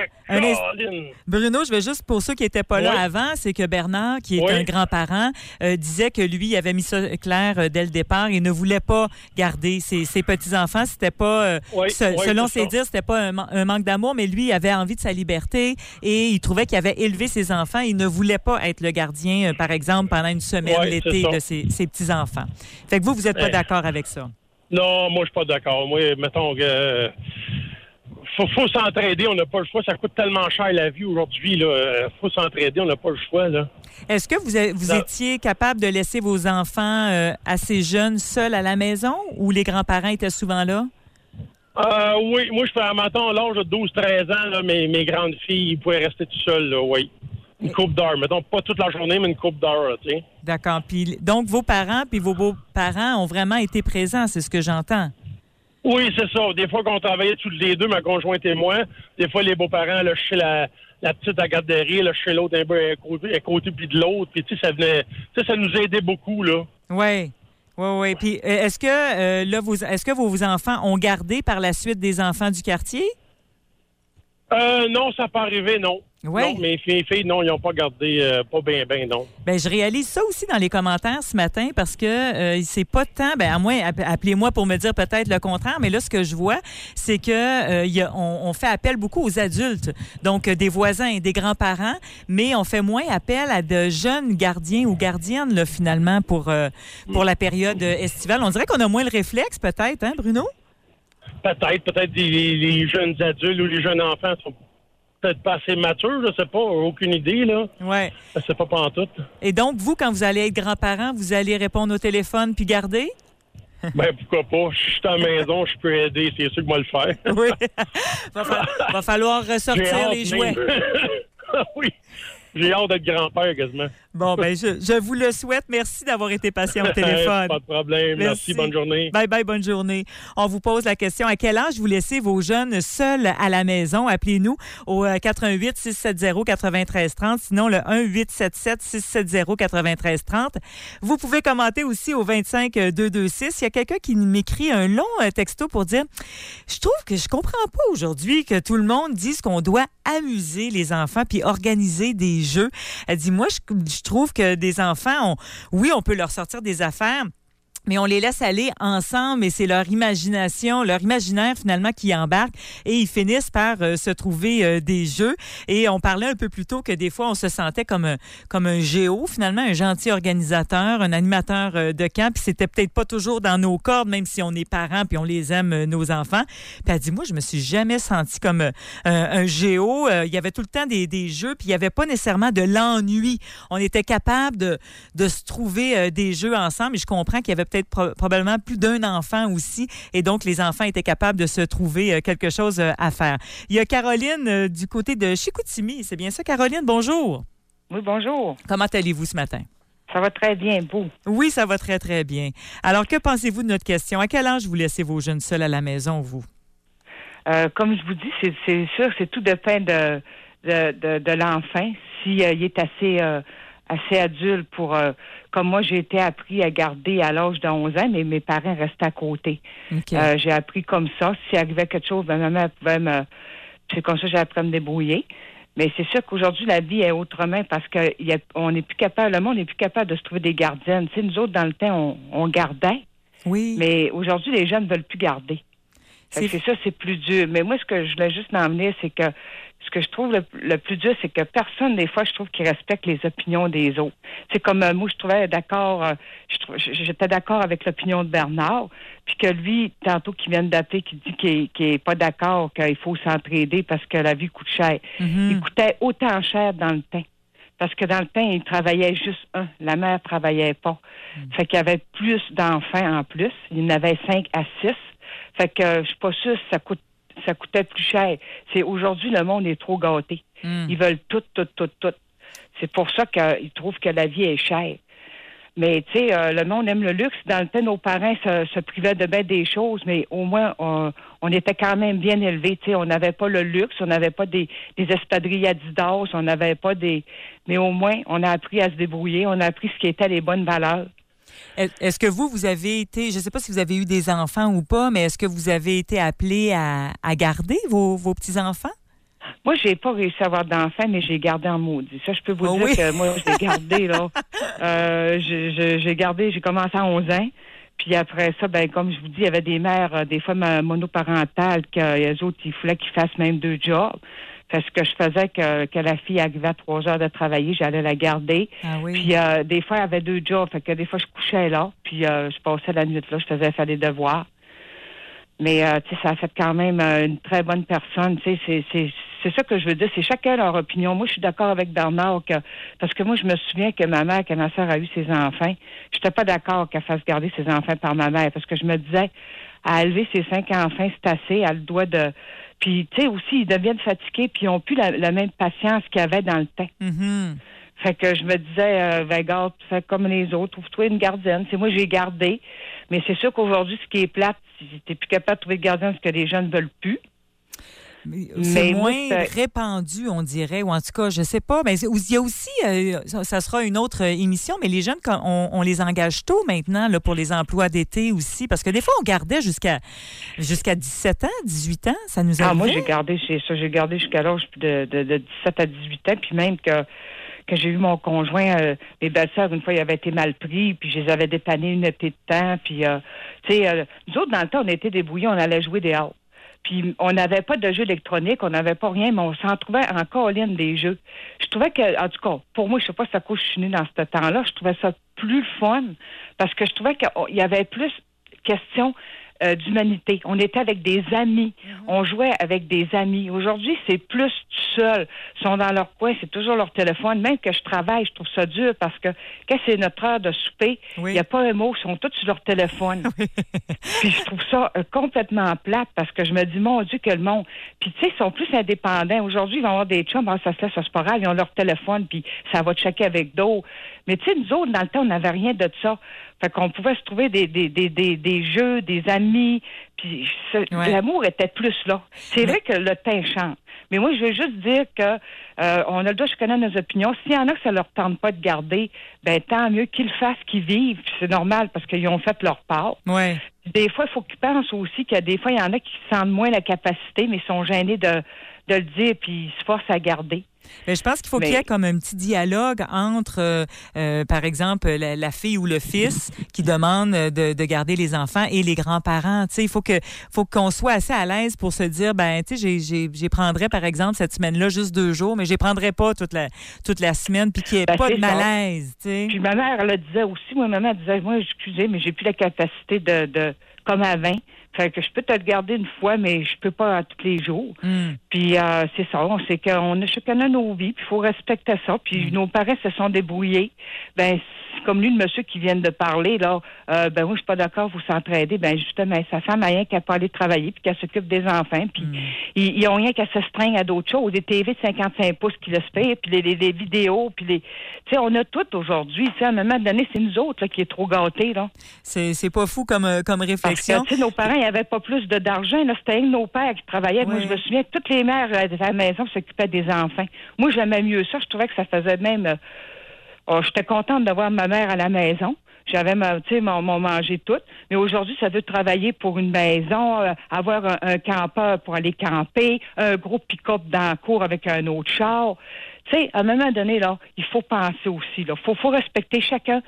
Bruno, je vais juste, pour ceux qui n'étaient pas là Ouais. avant, c'est que Bernard, qui est un grand-parent, disait que lui, il avait mis ça clair dès le départ. Il ne voulait pas garder ses petits-enfants. C'était pas, selon ses dires, c'était pas un manque d'amour, mais lui, il avait envie de sa liberté et il trouvait qu'il avait élevé ses enfants. Il ne voulait pas être le gardien, par exemple, pendant une semaine l'été de ses petits-enfants. Fait que vous n'êtes pas d'accord avec ça? Non, moi, je suis pas d'accord. Moi, mettons que... faut s'entraider, on n'a pas le choix. Ça coûte tellement cher la vie aujourd'hui. Là. Faut s'entraider, on n'a pas le choix. Là. Est-ce que vous étiez capable de laisser vos enfants assez jeunes seuls à la maison ou les grands-parents étaient souvent là? Oui, moi, je fais à l'âge de 12-13 ans, là, mes grandes filles, ils pouvaient rester tout seuls, là, oui. Une couple d'heures. Mettons, pas toute la journée, mais une couple d'heures, tu sais. D'accord. Puis, donc, vos parents puis vos beaux-parents ont vraiment été présents, c'est ce que j'entends. Oui, c'est ça. Des fois qu'on travaillait tous les deux, ma conjointe et moi, des fois, les beaux-parents, là, chez la petite à garderie, là, chez l'autre, un peu à côté puis de l'autre. Puis, tu sais, ça nous aidait beaucoup, là. Oui. Oui. Puis, est-ce que vos enfants ont gardé par la suite des enfants du quartier? Non, ça n'a pas arrivé, non. Ouais. Non, mes filles, non, ils n'ont pas gardé, pas bien, non. Ben, je réalise ça aussi dans les commentaires ce matin parce que c'est pas tant, à moins, appelez-moi pour me dire peut-être le contraire, mais là, ce que je vois, c'est que on fait appel beaucoup aux adultes, donc des voisins et des grands-parents, mais on fait moins appel à de jeunes gardiens ou gardiennes, là, finalement, pour la période estivale. On dirait qu'on a moins le réflexe, peut-être, hein, Bruno? Peut-être les jeunes adultes ou les jeunes enfants sont peut-être pas assez matures, je sais pas, aucune idée, là. Ouais. Je sais pas pantoute. Et donc, vous, quand vous allez être grands-parents, vous allez répondre au téléphone puis garder? Ben, pourquoi pas? Je suis à la maison, je peux aider, c'est sûr que moi le faire. Oui. Va falloir ressortir les jouets. Oui. J'ai hâte d'être grand-père, quasiment. Bon, ben, je vous le souhaite. Merci d'avoir été patient au téléphone. Pas de problème. Merci, bonne journée. Bye, bonne journée. On vous pose la question, à quel âge vous laissez vos jeunes seuls à la maison? Appelez-nous au 88 670 93 30, sinon le 1-877 670 93 30. Vous pouvez commenter aussi au 25 226. Il y a quelqu'un qui m'écrit un long texto pour dire « Je trouve que je comprends pas aujourd'hui que tout le monde dise qu'on doit amuser les enfants puis organiser des jeux. » Elle dit « Moi, je trouve que des enfants, on peut leur sortir des affaires, mais on les laisse aller ensemble et c'est leur imagination, leur imaginaire finalement qui embarque et ils finissent par se trouver des jeux. Et on parlait un peu plus tôt que des fois on se sentait comme un géo finalement, un gentil organisateur, un animateur de camp. Puis c'était peut-être pas toujours dans nos cordes, même si on est parents puis on les aime nos enfants. Puis elle dit moi je me suis jamais senti comme un géo. Il y avait tout le temps des jeux puis il y avait pas nécessairement de l'ennui. On était capable de se trouver des jeux ensemble. Et je comprends qu'il y avait peut-être probablement plus d'un enfant aussi. Et donc, les enfants étaient capables de se trouver quelque chose à faire. Il y a Caroline du côté de Chicoutimi. C'est bien ça, Caroline? Bonjour. Oui, bonjour. Comment allez-vous ce matin? Ça va très bien, vous? Oui, ça va très, très bien. Alors, que pensez-vous de notre question? À quel âge vous laissez vos jeunes seuls à la maison, vous? Comme je vous dis, c'est sûr, c'est tout dépend de l'enfant. S'il est assez adulte pour... comme moi, j'ai été appris à garder à l'âge de 11 ans, mais mes parents restaient à côté. Okay. J'ai appris comme ça. S'il arrivait quelque chose, ma maman pouvait me... C'est comme ça que j'ai appris à me débrouiller. Mais c'est sûr qu'aujourd'hui, la vie est autrement parce que on n'est plus capable, le monde n'est plus capable de se trouver des gardiennes. Tu sais, nous autres, dans le temps, on gardait. Oui. Mais aujourd'hui, les jeunes ne veulent plus garder. C'est ça, c'est plus dur. Mais moi, ce que je voulais juste m'emmener, c'est que ce que je trouve le plus dur, c'est que personne, des fois, je trouve qu'il respecte les opinions des autres. C'est comme moi, je trouvais d'accord, j'étais d'accord avec l'opinion de Bernard, puis que lui, tantôt qu'il vient d'appeler, qui dit qu'il est pas d'accord, qu'il faut s'entraider parce que la vie coûte cher. Mm-hmm. Il coûtait autant cher dans le temps. Parce que dans le temps, il travaillait juste un. La mère travaillait pas. Fait qu'il y avait plus d'enfants en plus. Il y en avait 5 à 6. Fait que je suis pas sûre que ça coûtait plus cher. C'est aujourd'hui, le monde est trop gâté. Ils veulent tout. C'est pour ça qu'ils trouvent que la vie est chère. Mais, tu sais, le monde aime le luxe. Dans le temps, nos parents se privaient de bien des choses, mais au moins, on était quand même bien élevés. Tu sais, on n'avait pas le luxe, on n'avait pas des espadrilles Adidas, on n'avait pas des... Mais au moins, on a appris à se débrouiller, on a appris ce qui était les bonnes valeurs. Est-ce que vous avez été, je ne sais pas si vous avez eu des enfants ou pas, mais est-ce que vous avez été appelé à garder vos petits-enfants? Moi, j'ai pas réussi à avoir d'enfants, mais j'ai gardé en maudit. Ça, je peux vous dire que moi, j'ai gardé, là. J'ai commencé à 11 ans. Puis après ça, ben comme je vous dis, il y avait des mères, des fois monoparentales, qu'elles autres, il fallait qu'ils fassent même 2 jobs. Parce que je faisais que la fille arrivait à 3 heures de travailler, j'allais la garder. Ah oui. Puis des fois, elle avait 2 jobs. Fait que des fois, je couchais là. Puis je passais la nuit là, je faisais faire des devoirs. Mais tu sais, ça a fait quand même une très bonne personne. Tu sais, c'est ça que je veux dire. C'est chacun leur opinion. Moi, je suis d'accord avec Bernard parce que moi, je me souviens que ma mère, quand ma soeur a eu ses enfants, j'étais pas d'accord qu'elle fasse garder ses enfants par ma mère parce que je me disais, à élever ses 5 enfants, c'est assez. Elle doit de... Puis, tu sais, aussi, ils deviennent fatigués puis ils n'ont plus la même patience qu'il y avait dans le temps. Mm-hmm. Fait que je me disais, garde, fais comme les autres, trouve-toi une gardienne. C'est moi, j'ai gardé. Mais c'est sûr qu'aujourd'hui, ce qui est plate, t'es plus capable de trouver de gardienne parce que les jeunes ne veulent plus. C'est moins répandu, on dirait, ou en tout cas, je sais pas. Mais il y a aussi, ça sera une autre émission, mais les jeunes, on les engage tôt maintenant là, pour les emplois d'été aussi, parce que des fois, on gardait jusqu'à 17 ans, 18 ans, ça nous arrivait. Moi, j'ai gardé jusqu'à l'âge de 17 à 18 ans, puis même que j'ai eu mon conjoint, mes belles-sœurs, une fois, ils avaient été mal pris, puis je les avais dépannés une été de temps, puis, tu sais, nous autres, dans le temps, on était débrouillés, on allait jouer dehors. Puis on n'avait pas de jeux électroniques, on n'avait pas rien, mais on s'en trouvait en colline des jeux. Je trouvais que, en tout cas, pour moi, je sais pas si à cause je suis née dans ce temps-là, je trouvais ça plus fun, parce que je trouvais qu'il y avait plus question d'humanité. On était avec des amis. On jouait avec des amis. Aujourd'hui, c'est plus tout seul. Ils sont dans leur coin, c'est toujours leur téléphone. Même que je travaille, je trouve ça dur parce que quand c'est notre heure de souper, il n'y a pas un mot, ils sont tous sur leur téléphone. Puis je trouve ça complètement plate parce que je me dis, mon Dieu, que le monde... Puis tu sais, ils sont plus indépendants. Aujourd'hui, ils vont avoir des chums, ça se laisse, ça se pas grave, ils ont leur téléphone, puis ça va checker avec d'autres. Mais tu sais, nous autres, dans le temps, on n'avait rien de ça. Fait qu'on pouvait se trouver des jeux, des amis, puis l'amour était plus là. C'est vrai que le temps change. Mais moi, je veux juste dire que on a le droit de connaître nos opinions. S'il y en a que ça leur tente pas de garder, ben tant mieux qu'ils le fassent, qu'ils vivent. Puis c'est normal parce qu'ils ont fait leur part. Ouais. Des fois, il faut qu'ils pensent aussi que des fois, il y en a qui sentent moins la capacité, mais sont gênés de le dire, puis ils se forcent à garder. Mais je pense qu'il faut qu'il y ait comme un petit dialogue entre, par exemple, la fille ou le fils qui demande de garder les enfants et les grands-parents. Tu sais, il faut qu'on soit assez à l'aise pour se dire, ben, tu sais, j'y prendrais, par exemple, cette semaine-là juste 2 jours, mais j'y prendrais pas toute la semaine, puis qu'il n'y ait pas de malaise. Tu sais. Puis ma mère, elle le disait aussi. Moi, maman disait, moi, excusez, mais j'ai plus la capacité de comme avant. Fait que je peux te le garder une fois, mais je peux pas tous les jours. Puis c'est ça, c'est qu'on a chacun nos vies, puis il faut respecter ça. Puis nos parents se sont débrouillés. Ben comme lui, le monsieur qui vient de parler, là, ben moi, je suis pas d'accord, vous s'entraider. Ben justement, sa femme a rien qu'à pas aller travailler, puis qu'elle s'occupe des enfants, puis ils ont rien qu'à s'astreindre à d'autres choses. Des TV de 55 pouces qui laissent payer, puis les vidéos, puis les... Tu sais, on a tout aujourd'hui. Tu sais, à un moment donné, c'est nous autres là, qui est trop gâtés, là. C'est pas fou comme réflexion. Parce que, tu sais, nos parents, il n'y avait pas plus d'argent. Là, c'était nos pères qui travaillaient. Oui. Moi, je me souviens que toutes les mères à la maison s'occupaient des enfants. Moi, j'aimais mieux ça. Je trouvais que ça faisait même... j'étais contente d'avoir ma mère à la maison. J'avais mon manger tout. Mais aujourd'hui, ça veut travailler pour une maison, avoir un campeur pour aller camper, un gros pick-up dans la cour avec un autre char. Tu sais, à un moment donné, là, il faut penser aussi. Il faut respecter chacun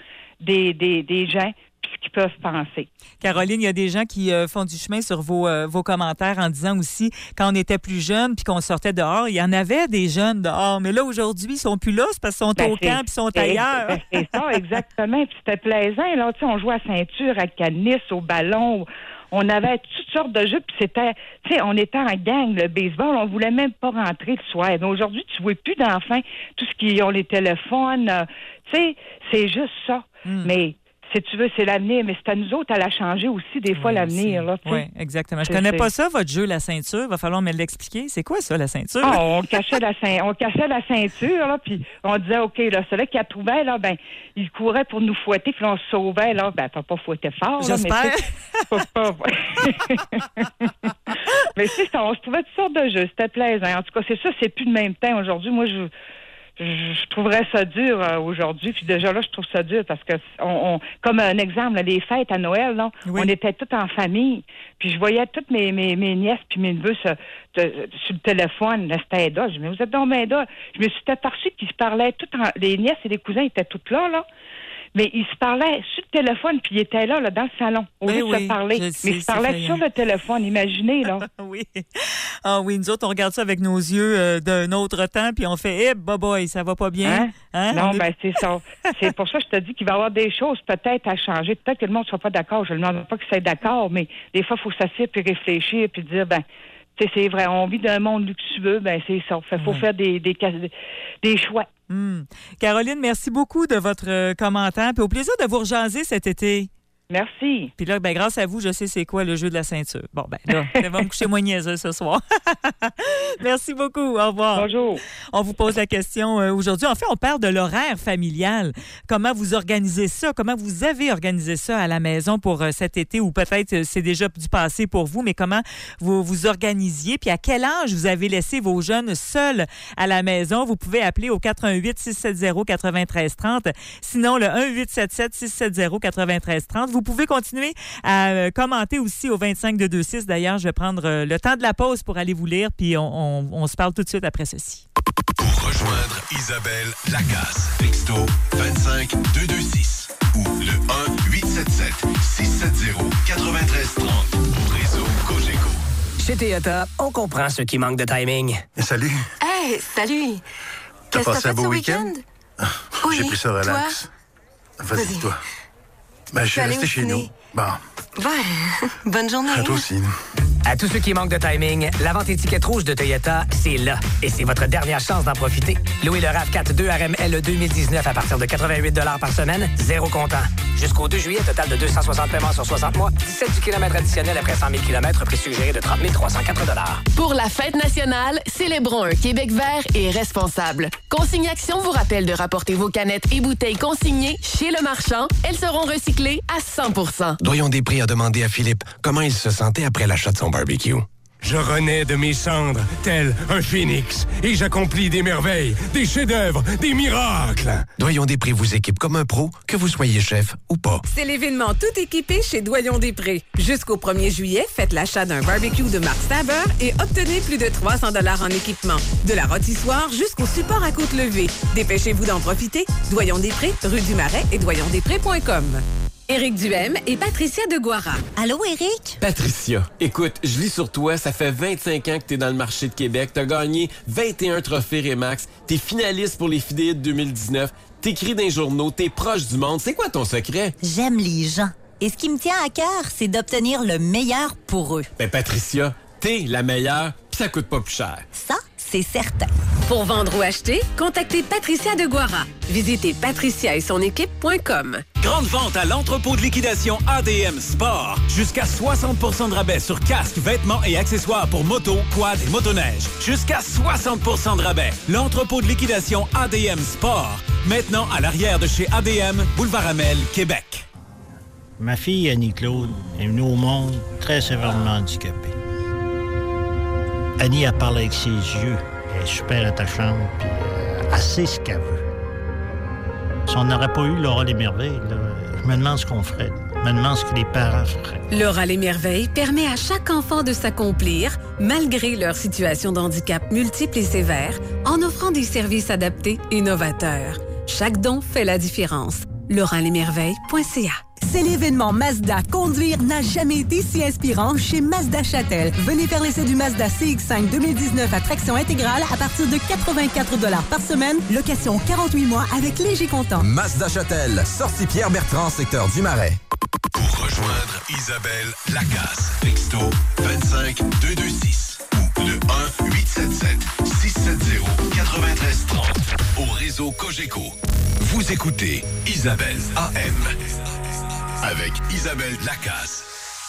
des gens ce qu'ils peuvent penser. Caroline, il y a des gens qui font du chemin sur vos commentaires en disant aussi, quand on était plus jeunes puis qu'on sortait dehors, il y en avait des jeunes dehors, mais là, aujourd'hui, ils sont plus là, c'est parce qu'ils sont au camp puis ils sont ailleurs. C'est ça, exactement. Puis c'était plaisant, là, tu sais, on jouait à ceinture, à canis, au ballon, on avait toutes sortes de jeux, puis c'était, tu sais, on était en gang, le baseball, on voulait même pas rentrer le soir. Mais aujourd'hui, tu vois plus d'enfants, tout ce qui ont les téléphones, tu sais, c'est juste ça. Mais si tu veux, c'est l'avenir, mais c'est à nous autres à la changer aussi, des fois, l'avenir. Oui, exactement. Je connais pas ça, votre jeu, la ceinture. Va falloir me l'expliquer. C'est quoi ça, la ceinture? Ah, on cachait la ceinture, là, puis on disait, OK, là, celui qui a trouvé, là, ben, il courait pour nous fouetter, puis on se sauvait, là. Ben, pas fouetter fort, là, j'espère. Mais c'est ça, on se trouvait toutes sortes de jeux. C'était plaisant. En tout cas, c'est ça, c'est plus le même temps aujourd'hui. Moi, je trouverais ça dur aujourd'hui. Puis déjà là, je trouve ça dur parce que, comme un exemple, là, les fêtes à Noël, là, on était toutes en famille. Puis je voyais toutes mes nièces puis mes neveux sur le téléphone. Là, c'était là. Je me disais, vous êtes donc bien là. Je me suis aperçue qu'ils se parlaient toutes. Les nièces et les cousins étaient toutes là. Mais ils se parlaient sur le téléphone, puis ils étaient là dans le salon, au lieu de se parler. Mais ils se parlaient sur le téléphone, imaginez, là. Oui. Ah oui, nous autres, on regarde ça avec nos yeux d'un autre temps, puis on fait, boy, ça va pas bien. Hein? Non, c'est ça. C'est pour ça que je te dis qu'il va y avoir des choses peut-être à changer. Peut-être que le monde ne soit pas d'accord. Je ne demande pas qu'ils soient d'accord, mais des fois, il faut s'asseoir puis réfléchir, puis dire, c'est vrai, on vit dans un monde luxueux, c'est ça. Il faut faire des choix. Caroline, merci beaucoup de votre commentaire. Puis au plaisir de vous rejaser cet été. Merci. Puis là, grâce à vous, je sais c'est quoi le jeu de la ceinture. Bon, là, ça va me coucher moins niaiseux ce soir. Merci beaucoup. Au revoir. Bonjour. On vous pose la question aujourd'hui. En fait, on parle de l'horaire familial. Comment vous organisez ça? Comment vous avez organisé ça à la maison pour cet été? Ou peut-être c'est déjà du passé pour vous, mais comment vous vous organisiez? Puis à quel âge vous avez laissé vos jeunes seuls à la maison? Vous pouvez appeler au 418-670-9330. Sinon, le 1-877-670-9330. Vous pouvez continuer à commenter aussi au 25-226. D'ailleurs, je vais prendre le temps de la pause pour aller vous lire, puis on se parle tout de suite après ceci. Pour rejoindre Isabelle Lacasse, texto 25226 ou le 1-877-670-9330 au réseau Cogeco. Chez Toyota, on comprend ceux qui manquent de timing. Salut. Hey, salut. T'as passé un beau week-end? Oui, j'ai pris ça relax. Vas-y, toi. Je suis resté chez nous. Bon. Bonne journée. À toi aussi. À tous ceux qui manquent de timing, la vente étiquette rouge de Toyota, c'est là. Et c'est votre dernière chance d'en profiter. Louez le RAV4 2 RML 2019 à partir de 88 $ par semaine, 0 comptant. Jusqu'au 2 juillet, total de 260 paiements sur 60 mois, 17 du kilomètre additionnel après 100 000 km, prix suggéré de 30 304 $. Pour la fête nationale, célébrons un Québec vert et responsable. Consignation vous rappelle de rapporter vos canettes et bouteilles consignées chez le marchand. Elles seront recyclées à 100%. Doyon Després a demandé à Philippe comment il se sentait après l'achat de son barbecue. Je renais de mes cendres, tel un phénix, et j'accomplis des merveilles, des chefs-d'œuvre, des miracles. Doyon Després vous équipe comme un pro, que vous soyez chef ou pas. C'est l'événement tout équipé chez Doyon Després. Jusqu'au 1er juillet, faites l'achat d'un barbecue de marque Saber et obtenez plus de 300 $ en équipement. De la rôtissoire jusqu'au support à côte levée. Dépêchez-vous d'en profiter. Doyon Després, rue du Marais et doyondesprés.com. Éric Duhem et Patricia Deguara. Allô, Éric? Patricia, écoute, je lis sur toi, ça fait 25 ans que t'es dans le marché de Québec, t'as gagné 21 trophées Remax, t'es finaliste pour les Fidéites 2019, t'écris dans les journaux, t'es proche du monde. C'est quoi ton secret? J'aime les gens. Et ce qui me tient à cœur, c'est d'obtenir le meilleur pour eux. Patricia, t'es la meilleure, pis ça coûte pas plus cher. Ça, c'est certain. Pour vendre ou acheter, contactez Patricia Deguara. Visitez patricia et son équipe.com. Grande vente à l'entrepôt de liquidation ADM Sport. Jusqu'à 60% de rabais sur casques, vêtements et accessoires pour moto, quad et motoneige. Jusqu'à 60% de rabais. L'entrepôt de liquidation ADM Sport. Maintenant à l'arrière de chez ADM, Boulevard Amel, Québec. Ma fille Annie-Claude est venue au monde très sévèrement handicapée. Annie, elle parle avec ses yeux. Elle est super attachante, puis elle sait ce qu'elle veut. Si on n'aurait pas eu Laura les Merveilles, là, je me demande ce qu'on ferait. Je me demande ce que les parents feraient. Laura les Merveilles permet à chaque enfant de s'accomplir, malgré leur situation de handicap multiple et sévère, en offrant des services adaptés et novateurs. Chaque don fait la différence. lauralesmerveilles.ca. C'est l'événement Mazda. Conduire n'a jamais été si inspirant chez Mazda Châtel. Venez faire l'essai du Mazda CX-5 2019 à traction intégrale à partir de 84 $ par semaine. Location 48 mois avec léger comptant. Mazda Châtel, sortie Pierre-Bertrand, secteur du Marais. Pour rejoindre Isabelle Lacasse, texto 25226 ou le 1-877-670-9330 au réseau Cogeco. Vous écoutez Isabelle AM. avec Isabelle Lacasse.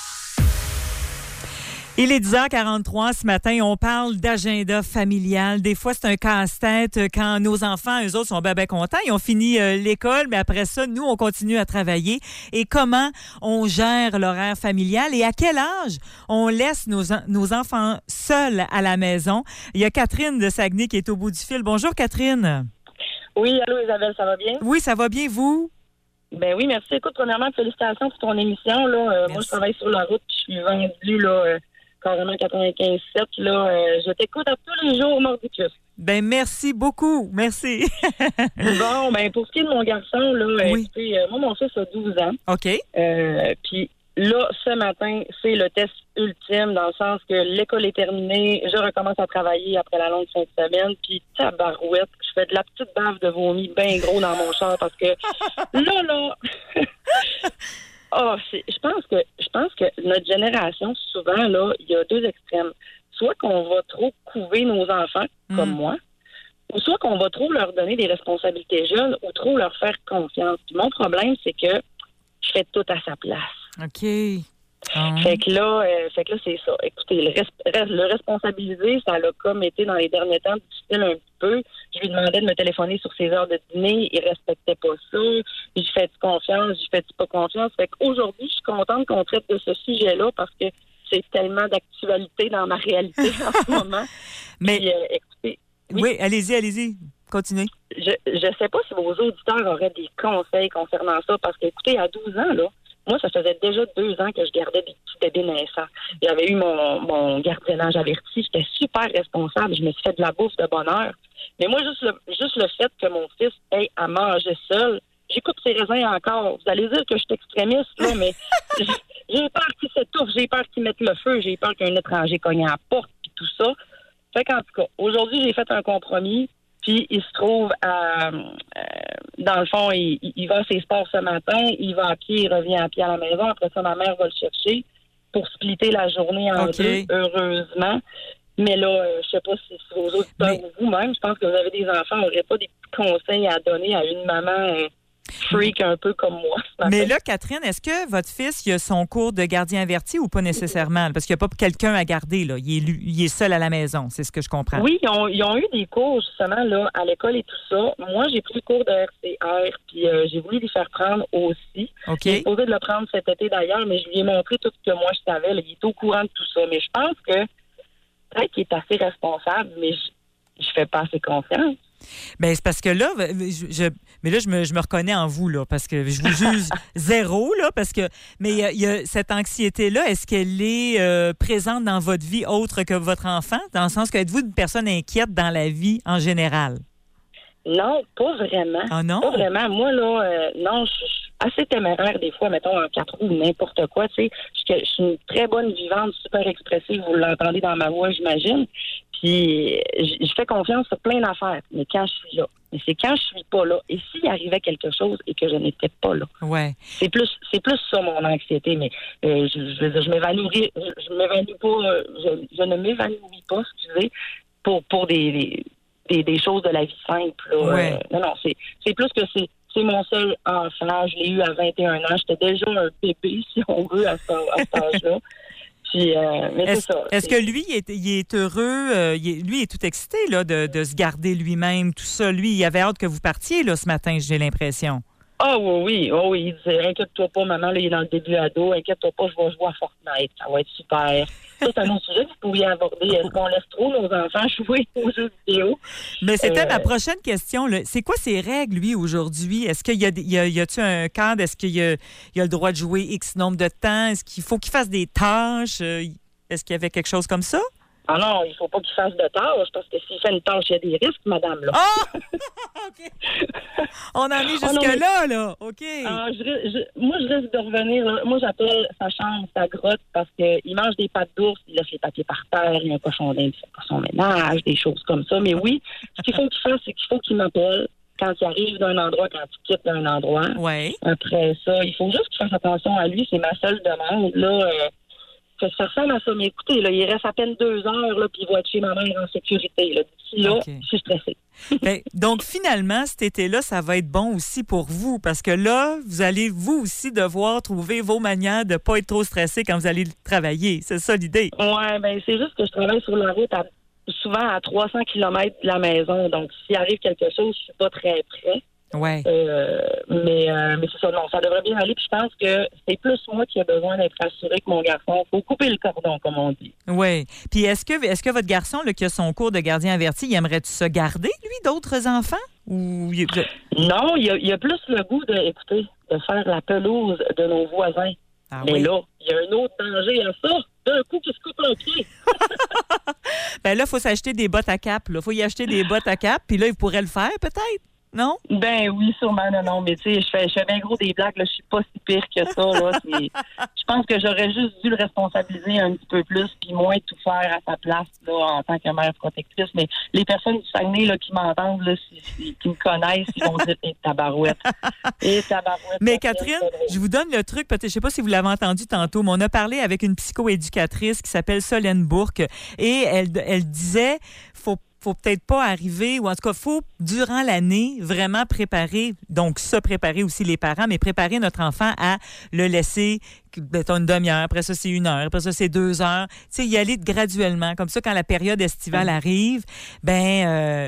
Il est 10h43 ce matin. On parle d'agenda familial. Des fois, c'est un casse-tête quand nos enfants, eux autres, sont bien contents. Ils ont fini l'école, mais après ça, nous, on continue à travailler. Et comment on gère l'horaire familial et à quel âge on laisse nos enfants seuls à la maison? Il y a Catherine de Saguenay qui est au bout du fil. Bonjour, Catherine. Oui, allô Isabelle, ça va bien? Oui, ça va bien, vous? Ben oui, merci. Écoute, premièrement, félicitations pour ton émission. Là. Moi, je travaille sur la route, puis je suis vendue là, carrément 95.7. Je t'écoute à tous les jours, Mordicus. Ben merci beaucoup. Merci. Bon, ben pour ce qui est de mon garçon, là, écoutez, moi, mon fils a 12 ans. OK. Puis là, ce matin, c'est le test ultime, dans le sens que l'école est terminée, je recommence à travailler après la longue fin de semaine, puis tabarouette, je fais de la petite bave de vomi bien gros dans mon char, parce que là... je pense que notre génération, souvent, là, il y a deux extrêmes. Soit qu'on va trop couver nos enfants, comme moi, ou soit qu'on va trop leur donner des responsabilités jeunes ou trop leur faire confiance. Puis mon problème, c'est que je fais tout à sa place. OK. Fait que là, c'est ça. Écoutez, le responsabiliser, ça l'a comme été dans les derniers temps difficile un petit peu. Je lui demandais de me téléphoner sur ses heures de dîner. Il respectait pas ça. J'y fais-tu confiance? J'y fais-tu pas confiance? Fait qu'aujourd'hui, je suis contente qu'on traite de ce sujet-là parce que c'est tellement d'actualité dans ma réalité en ce moment. Mais, puis, écoutez... Oui, allez-y. Continuez. Je sais pas si vos auditeurs auraient des conseils concernant ça parce que, écoutez, à 12 ans, là, moi, ça faisait déjà 2 ans que je gardais des petits bébés naissants. J'avais eu mon gardiennage averti. J'étais super responsable. Je me suis fait de la bouffe de bonne heure. Mais moi, juste le fait que mon fils ait à manger seul, j'écoute ses raisins encore. Vous allez dire que je suis extrémiste, là, mais j'ai peur qu'il s'étouffe, j'ai peur qu'il mette le feu, j'ai peur qu'un étranger cogne à la porte, puis tout ça. Fait qu'en tout cas, aujourd'hui, j'ai fait un compromis. Puis, il se trouve dans le fond, il va à ses sports ce matin, il va à pied, il revient à pied à la maison. Après ça, ma mère va le chercher pour splitter la journée en deux, heureusement. Mais là, je sais pas si vos auditeurs ou vous-même, je pense que vous avez des enfants, n'aurez pas des petits conseils à donner à une maman freak un peu comme moi. Mais là, Catherine, est-ce que votre fils, il a son cours de gardien averti ou pas nécessairement? Parce qu'il n'y a pas quelqu'un à garder, là. Il est seul à la maison, c'est ce que je comprends. Oui, ils ont eu des cours, justement, là, à l'école et tout ça. Moi, j'ai pris le cours de RCR, puis j'ai voulu lui faire prendre aussi. OK. J'ai posé de le prendre cet été, d'ailleurs, mais je lui ai montré tout ce que moi, je savais. Là. Il est au courant de tout ça. Mais je pense que peut-être qu'il est assez responsable, mais je fais pas assez confiance. Bien, c'est parce que là, je me reconnais en vous, là, parce que je vous juge zéro, là, mais il y a cette anxiété-là, est-ce qu'elle est présente dans votre vie autre que votre enfant? Dans le sens que êtes-vous une personne inquiète dans la vie en général? Non, pas vraiment. Ah non? Pas vraiment. Moi, là, non, je suis assez téméraire des fois, mettons, en 4 roues ou n'importe quoi, tu sais. Je suis une très bonne vivante, super expressive, vous l'entendez dans ma voix, j'imagine. Puis, je fais confiance sur plein d'affaires, mais quand je suis là. Mais c'est quand je suis pas là. Et s'il arrivait quelque chose et que je n'étais pas là. Ouais. C'est plus ça, mon anxiété. Mais je m'évanouis pas, je ne m'évanouis pas, excusez, pour des choses de la vie simple. Là. Ouais. Non, c'est plus que c'est mon seul enfant. Je l'ai eu à 21 ans. J'étais déjà un bébé, si on veut, à cet âge-là. Puis, mais c'est ça. Est-ce que lui, il est heureux? Lui, il est tout excité là, de se garder lui-même, tout ça. Lui, il avait hâte que vous partiez là, ce matin, j'ai l'impression. Ah oui. Il disait, inquiète-toi pas, maman, là, il est dans le début ado. Inquiète-toi pas, je vais jouer à Fortnite. Ça va être super. Ça, c'est un autre sujet que vous pouviez aborder. Est-ce qu'on laisse trop nos enfants jouer aux jeux vidéo? Mais c'était ma prochaine question. Là. C'est quoi ses règles, lui, aujourd'hui? Est-ce qu'il y a-tu un cadre? Est-ce qu'il a le droit de jouer X nombre de temps? Est-ce qu'il faut qu'il fasse des tâches? Est-ce qu'il y avait quelque chose comme ça? Ah non, il faut pas qu'il fasse de tâches, parce que s'il fait une tâche, il y a des risques, madame, là. Ah! OK. On en est jusque-là, là. OK. Moi, je risque de revenir, là. Moi, j'appelle sa chambre, sa grotte, parce qu'il mange des pâtes d'ours, il laisse les papiers par terre, il y a un cochon d'Inde, il fait pas son ménage, des choses comme ça. Mais oui, ce qu'il faut qu'il fasse, c'est qu'il faut qu'il m'appelle quand il arrive d'un endroit, quand il quitte d'un endroit. Ouais. Après ça, il faut juste qu'il fasse attention à lui, c'est ma seule demande, là. que ça ressemble à ça. Mais écoutez, là, il reste à peine 2 heures, là, puis il va être chez ma mère en sécurité. Là. D'ici là, je suis stressée. Ben, donc, finalement, cet été-là, ça va être bon aussi pour vous parce que là, vous allez, vous aussi, devoir trouver vos manières de ne pas être trop stressé quand vous allez travailler. C'est ça l'idée? Oui, ben c'est juste que je travaille sur la route souvent à 300 km de la maison. Donc, s'il arrive quelque chose, je suis pas très près. Ouais. Mais c'est ça, non, ça devrait bien aller. Puis je pense que c'est plus moi qui ai besoin d'être rassuré que mon garçon. Il faut couper le cordon, comme on dit. Oui. Puis est-ce que votre garçon, là, qui a son cours de gardien averti, il aimerait-tu se garder, lui, d'autres enfants? Ou... Non, il a plus le goût de faire la pelouse de nos voisins. Ah, mais oui. là, il y a un autre danger à ça. D'un coup, qui se coupe un pied. Ben là, il faut s'acheter des bottes à cap. Il faut y acheter des bottes à cap. Puis là, il pourrait le faire, peut-être? Non? Ben oui, sûrement, non. Mais tu sais, je fais bien gros des blagues. Là, je suis pas si pire que ça. Là. Je pense que j'aurais juste dû le responsabiliser un petit peu plus puis moins tout faire à sa place là, en tant que mère protectrice. Mais les personnes du Saguenay là, qui m'entendent, là, qui me connaissent, ils vont dire « tabarouette ». Mais Catherine, je vous donne le truc. Peut-être, je sais pas si vous l'avez entendu tantôt, mais on a parlé avec une psychoéducatrice qui s'appelle Solène Bourque et elle disait faut peut-être pas arriver, ou en tout cas, faut, durant l'année, vraiment préparer, donc se préparer aussi les parents, mais préparer notre enfant à le laisser, mettons, une demi-heure, après ça, c'est 1 heure, après ça, c'est 2 heures. Tu sais, y aller graduellement. Comme ça, quand la période estivale arrive, ben,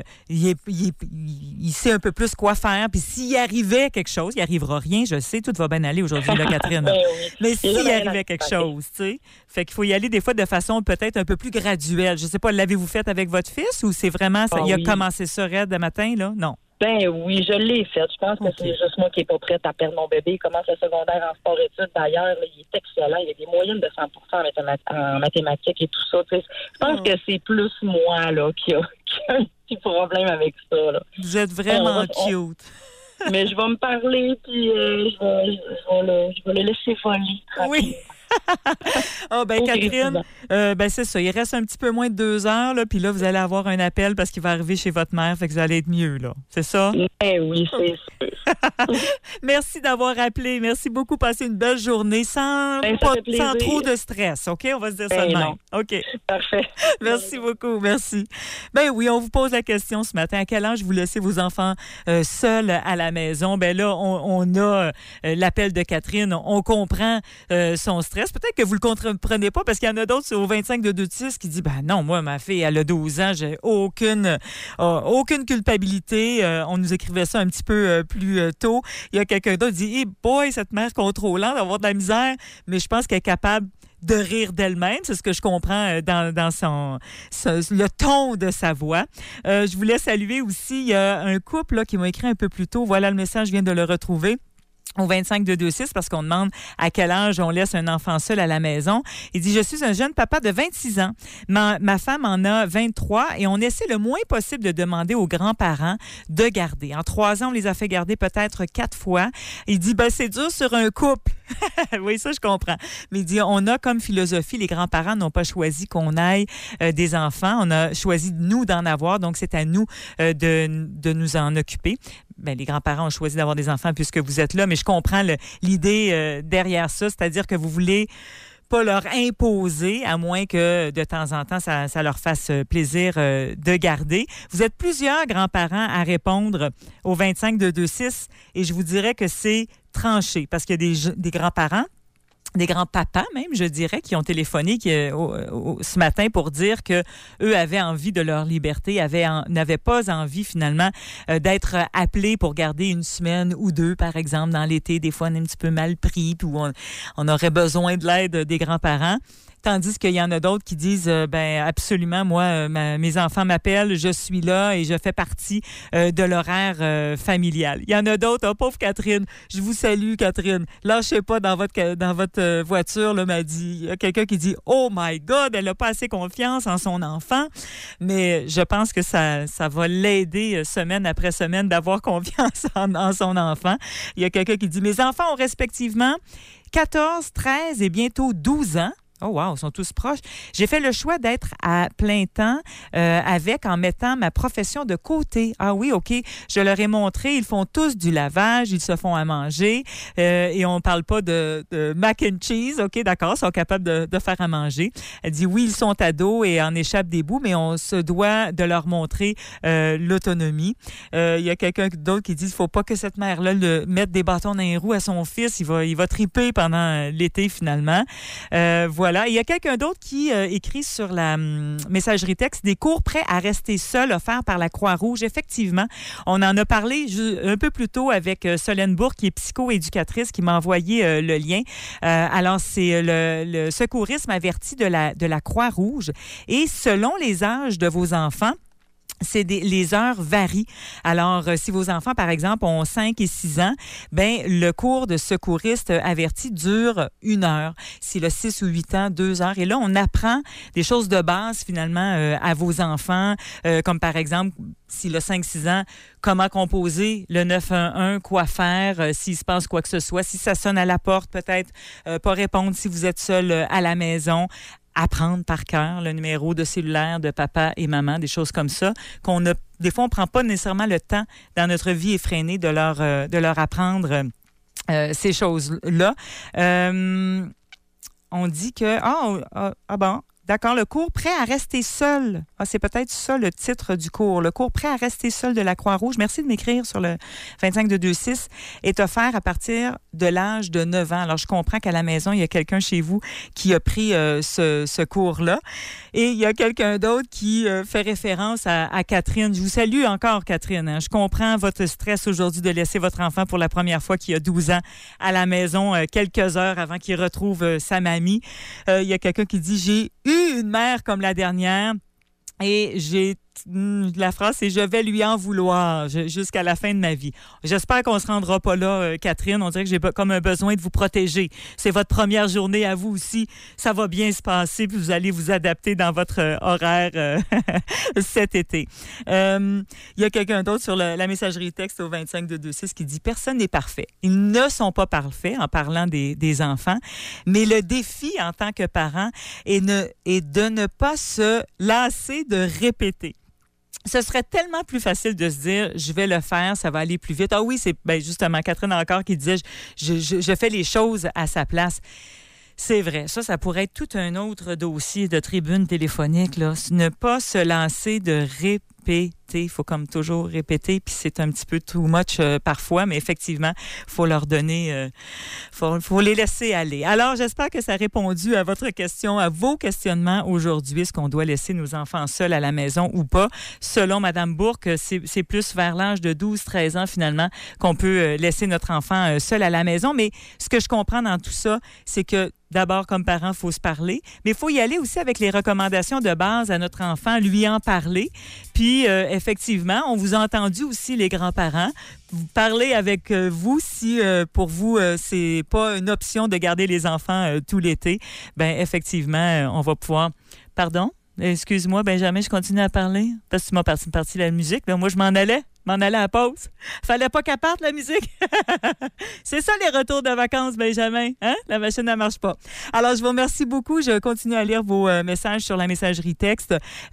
il sait un peu plus quoi faire. Puis s'il y arrivait quelque chose, il arrivera rien, je sais, tout va bien aller aujourd'hui, là, Catherine. Ben oui. Mais s'il y arrivait quelque chose, tu sais, fait qu'il faut y aller des fois de façon peut-être un peu plus graduelle. Je sais pas, l'avez-vous fait avec votre fils ou c'est vraiment, il a commencé ça raide le matin, là? Non. Ben oui, je l'ai fait. Je pense que c'est juste moi qui n'ai pas prête à perdre mon bébé. Il commence le secondaire en sport-études. D'ailleurs, là, il est excellent. Il y a des moyennes de 100% en mathématiques et tout ça. Tu sais. Je pense que c'est plus moi là qui a un petit problème avec ça. Là. Vous êtes vraiment cute. Mais je vais me parler, puis je vais le laisser voler. Oui. Ah, ben Catherine, ben c'est ça. Il reste un petit peu moins de 2 heures, là, puis là, vous allez avoir un appel parce qu'il va arriver chez votre mère, fait que vous allez être mieux, là. C'est ça? Ben oui, c'est sûr. Merci d'avoir appelé. Merci beaucoup. Passez une belle journée sans trop de stress, OK? On va se dire ça de même. OK. Parfait. Merci beaucoup. Merci. Ben oui, on vous pose la question ce matin. À quel âge vous laissez vos enfants seuls à la maison? Ben là, on a l'appel de Catherine. On comprend son stress. Peut-être que vous le comprenez pas parce qu'il y en a d'autres au 25 de 2-6 qui disent ben non, moi, ma fille, elle a 12 ans, j'ai aucune culpabilité. On nous écrivait ça un petit peu plus tôt. Il y a quelqu'un d'autre qui dit hey boy, cette mère contrôlante, va avoir de la misère, mais je pense qu'elle est capable de rire d'elle-même. C'est ce que je comprends dans le ton de sa voix. Je voulais saluer aussi, il y a un couple là, qui m'a écrit un peu plus tôt. Voilà, le message, je viens de le retrouver. Au 25 de 2-6, parce qu'on demande à quel âge on laisse un enfant seul à la maison. Il dit, je suis un jeune papa de 26 ans. Ma femme en a 23 et on essaie le moins possible de demander aux grands-parents de garder. En 3 ans, on les a fait garder peut-être 4 fois. Il dit, ben c'est dur sur un couple. Oui, ça, je comprends. Mais il dit, on a comme philosophie, les grands-parents n'ont pas choisi qu'on aille des enfants. On a choisi, nous, d'en avoir. Donc, c'est à nous de nous en occuper. Ben, les grands-parents ont choisi d'avoir des enfants puisque vous êtes là, mais je comprends l'idée derrière ça, c'est-à-dire que vous voulez pas leur imposer, à moins que de temps en temps, ça leur fasse plaisir de garder. Vous êtes plusieurs grands-parents à répondre au 25 de 2-6 et je vous dirais que c'est tranché parce qu'il y a des grands-parents, des grands-papas même, je dirais, qui ont téléphoné ce matin pour dire que eux avaient envie de leur liberté, n'avaient pas envie finalement d'être appelés pour garder 1 semaine ou 2, par exemple, dans l'été. Des fois, on est un petit peu mal pris, puis on aurait besoin de l'aide des grands-parents. Tandis qu'il y en a d'autres qui disent, ben absolument, moi, mes enfants m'appellent, je suis là et je fais partie de l'horaire familial. Il y en a d'autres, pauvre Catherine, je vous salue, Catherine. Lâchez pas dans votre voiture, là, m'a dit. Il y a quelqu'un qui dit, oh my God, elle n'a pas assez confiance en son enfant. Mais je pense que ça va l'aider semaine après semaine d'avoir confiance en son enfant. Il y a quelqu'un qui dit, mes enfants ont respectivement 14, 13 et bientôt 12 ans. Oh wow, ils sont tous proches. J'ai fait le choix d'être à plein temps en mettant ma profession de côté. Ah oui, OK. Je leur ai montré, ils font tous du lavage, ils se font à manger et on parle pas de mac and cheese. OK, d'accord, ils sont capables de faire à manger. Elle dit oui, ils sont ados et en échappent des bouts, mais on se doit de leur montrer l'autonomie. Il y a quelqu'un d'autre qui dit il faut pas que cette mère-là mette des bâtons dans les roues à son fils. Il va triper pendant l'été finalement. Voilà. Il y a quelqu'un d'autre qui écrit sur la messagerie texte des cours prêts à rester seuls offerts par la Croix-Rouge. Effectivement, on en a parlé un peu plus tôt avec Solène Bourque, qui est psychoéducatrice, qui m'a envoyé le lien. Alors, c'est le secourisme averti de la Croix-Rouge. Et selon les âges de vos enfants, les heures varient. Alors, si vos enfants, par exemple, ont 5 et 6 ans, ben le cours de secouriste averti dure 1 heure. S'il a 6 ou 8 ans, 2 heures. Et là, on apprend des choses de base, finalement, à vos enfants, comme par exemple, s'il a 5-6 ans, comment composer le 911, quoi faire, s'il se passe quoi que ce soit. Si ça sonne à la porte, peut-être pas répondre si vous êtes seul à la maison. Apprendre par cœur le numéro de cellulaire de papa et maman, des choses comme ça, des fois, on prend pas nécessairement le temps dans notre vie effrénée de leur apprendre ces choses-là. On dit que, bon, d'accord, le cours prêt à rester seul. Ah, c'est peut-être ça le titre du cours. Le cours prêt à rester seul de la Croix-Rouge. Merci de m'écrire sur le 25226. Est offert à partir de l'âge de 9 ans. Alors, je comprends qu'à la maison, il y a quelqu'un chez vous qui a pris ce cours-là. Et il y a quelqu'un d'autre qui fait référence à Catherine. Je vous salue encore, Catherine. Hein. Je comprends votre stress aujourd'hui de laisser votre enfant pour la première fois qui a 12 ans à la maison quelques heures avant qu'il retrouve sa mamie. Il y a quelqu'un qui dit « J'ai eu une mère comme la dernière et la phrase, c'est « Je vais lui en vouloir jusqu'à la fin de ma vie ». J'espère qu'on se rendra pas là, Catherine. On dirait que j'ai comme un besoin de vous protéger. C'est votre première journée à vous aussi. Ça va bien se passer, puis vous allez vous adapter dans votre horaire cet été. Il y a quelqu'un d'autre sur la messagerie texte au 25226 qui dit « Personne n'est parfait. Ils ne sont pas parfaits en parlant des enfants, mais le défi en tant que parent est de ne pas se lasser de répéter. » Ce serait tellement plus facile de se dire, je vais le faire, ça va aller plus vite. Ah oui, c'est justement Catherine encore qui disait, je fais les choses à sa place. C'est vrai, ça pourrait être tout un autre dossier de tribune téléphonique, là. Ne pas se lancer de répéter. Il faut comme toujours répéter, puis c'est un petit peu too much parfois, mais effectivement, il faut leur donner, faut les laisser aller. Alors, j'espère que ça a répondu à votre question, à vos questionnements aujourd'hui. Est-ce qu'on doit laisser nos enfants seuls à la maison ou pas? Selon Mme Bourque, c'est plus vers l'âge de 12-13 ans, finalement, qu'on peut laisser notre enfant seul à la maison. Mais ce que je comprends dans tout ça, c'est que d'abord, comme parent, il faut se parler, mais il faut y aller aussi avec les recommandations de base à notre enfant, lui en parler. Puis, effectivement, on vous a entendu aussi, les grands-parents. Vous parlez avec vous si, pour vous, c'est pas une option de garder les enfants tout l'été. Ben effectivement, on va pouvoir... Pardon? Excuse-moi, Benjamin, je continue à parler parce que tu m'as parti la musique. Là. Moi, je m'en allais à la pause. Fallait pas qu'elle parte, la musique. C'est ça, les retours de vacances, Benjamin. Hein? La machine ne marche pas. Alors, je vous remercie beaucoup. Je continue à lire vos messages sur la messagerie texte.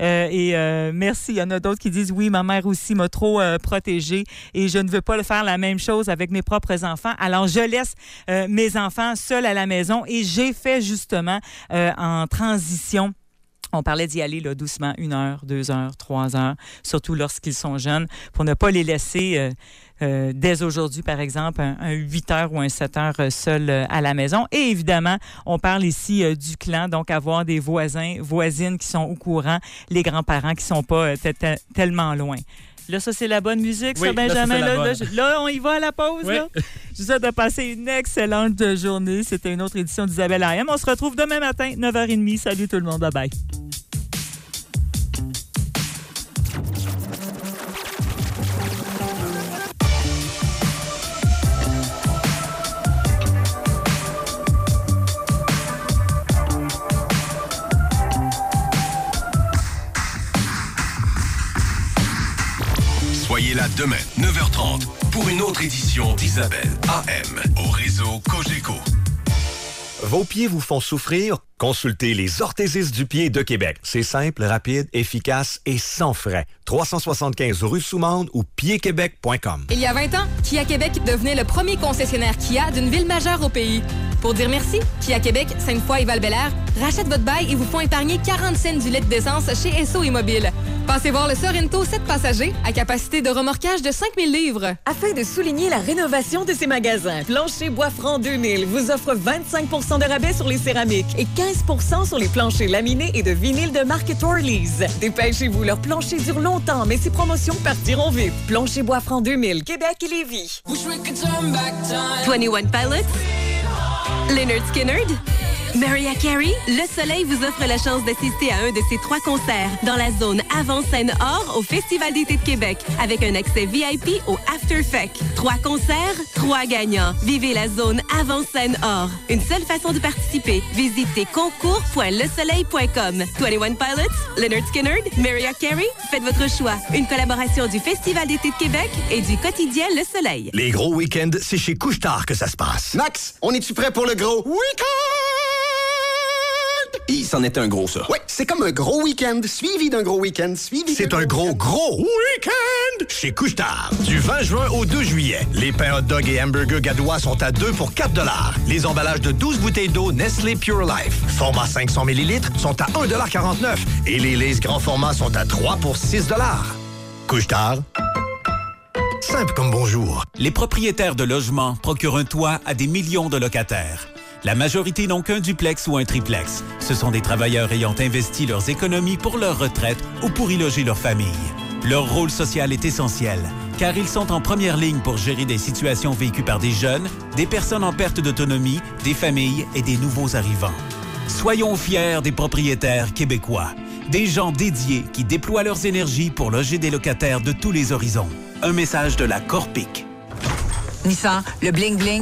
Merci. Il y en a d'autres qui disent, oui, ma mère aussi m'a trop protégée et je ne veux pas faire la même chose avec mes propres enfants. Alors, je laisse mes enfants seuls à la maison et j'ai fait justement en transition. On parlait d'y aller là, doucement, 1 heure, 2 heures, 3 heures, surtout lorsqu'ils sont jeunes, pour ne pas les laisser dès aujourd'hui, par exemple, un 8 heures ou un 7 heures seul à la maison. Et évidemment, on parle ici du clan, donc avoir des voisins, voisines qui sont au courant, les grands-parents qui sont pas tellement loin. Là, ça, c'est la bonne musique, oui, ça, Benjamin. Là, on y va à la pause. Oui. Là. Je vous souhaite de passer une excellente journée. C'était une autre édition d'Isabelle AM. On se retrouve demain matin, 9h30. Salut tout le monde. Bye-bye. Soyez là demain, 9h30, pour une autre édition d'Isabelle AM au réseau Cogeco. Vos pieds vous font souffrir? Consultez les orthésistes du pied de Québec. C'est simple, rapide, efficace et sans frais. 375 rue Soumande ou piedquebec.com. Il y a 20 ans, Kia Québec devenait le premier concessionnaire Kia d'une ville majeure au pays. Pour dire merci, Kia Québec, Sainte-Foy et Val-Bélair rachètent votre bail et vous font épargner 40 cents du litre d'essence chez Esso Immobile. Passez voir le Sorento 7 passagers à capacité de remorquage de 5000 livres. Afin de souligner la rénovation de ces magasins, Plancher Bois-Franc 2000 vous offre 25 % de rabais sur les céramiques et 15 % sur les planchers laminés et de vinyle de marque Torleys. Dépêchez-vous, leurs planchers durent longtemps, mais ces promotions partiront vite. Plancher Bois-Franc 2000, Québec et Lévis. 21 Pilots, Lynyrd Skynyrd, Mariah Carey, Le Soleil vous offre la chance d'assister à un de ses 3 concerts dans la zone Avant-Scène Or au Festival d'été de Québec avec un accès VIP au Afterfec. 3 concerts, 3 gagnants. Vivez la zone Avant-Scène Or. Une seule façon de participer. Visitez concours.lesoleil.com. 21 Pilots, Lynyrd Skynyrd, Mariah Carey, faites votre choix. Une collaboration du Festival d'été de Québec et du quotidien Le Soleil. Les gros week-ends, c'est chez Couche-Tard que ça se passe. Max, on est-tu prêt pour le gros week-end? C'en est un gros, ça. Ouais, c'est comme un gros week-end, suivi d'un gros week-end, suivi... C'est un gros week-end chez Couche-Tard. Du 20 juin au 2 juillet, les pains hot dog et hamburgers gadois sont à 2 pour 4 $. Les emballages de 12 bouteilles d'eau Nestlé Pure Life, format 500 ml, sont à 1,49 $ et les Lay's grand format sont à 3 pour 6 $. Couche-Tard. Simple comme bonjour. Les propriétaires de logements procurent un toit à des millions de locataires. La majorité n'ont qu'un duplex ou un triplex. Ce sont des travailleurs ayant investi leurs économies pour leur retraite ou pour y loger leur famille. Leur rôle social est essentiel, car ils sont en première ligne pour gérer des situations vécues par des jeunes, des personnes en perte d'autonomie, des familles et des nouveaux arrivants. Soyons fiers des propriétaires québécois, des gens dédiés qui déploient leurs énergies pour loger des locataires de tous les horizons. Un message de la Corpic. Nissan, le bling-bling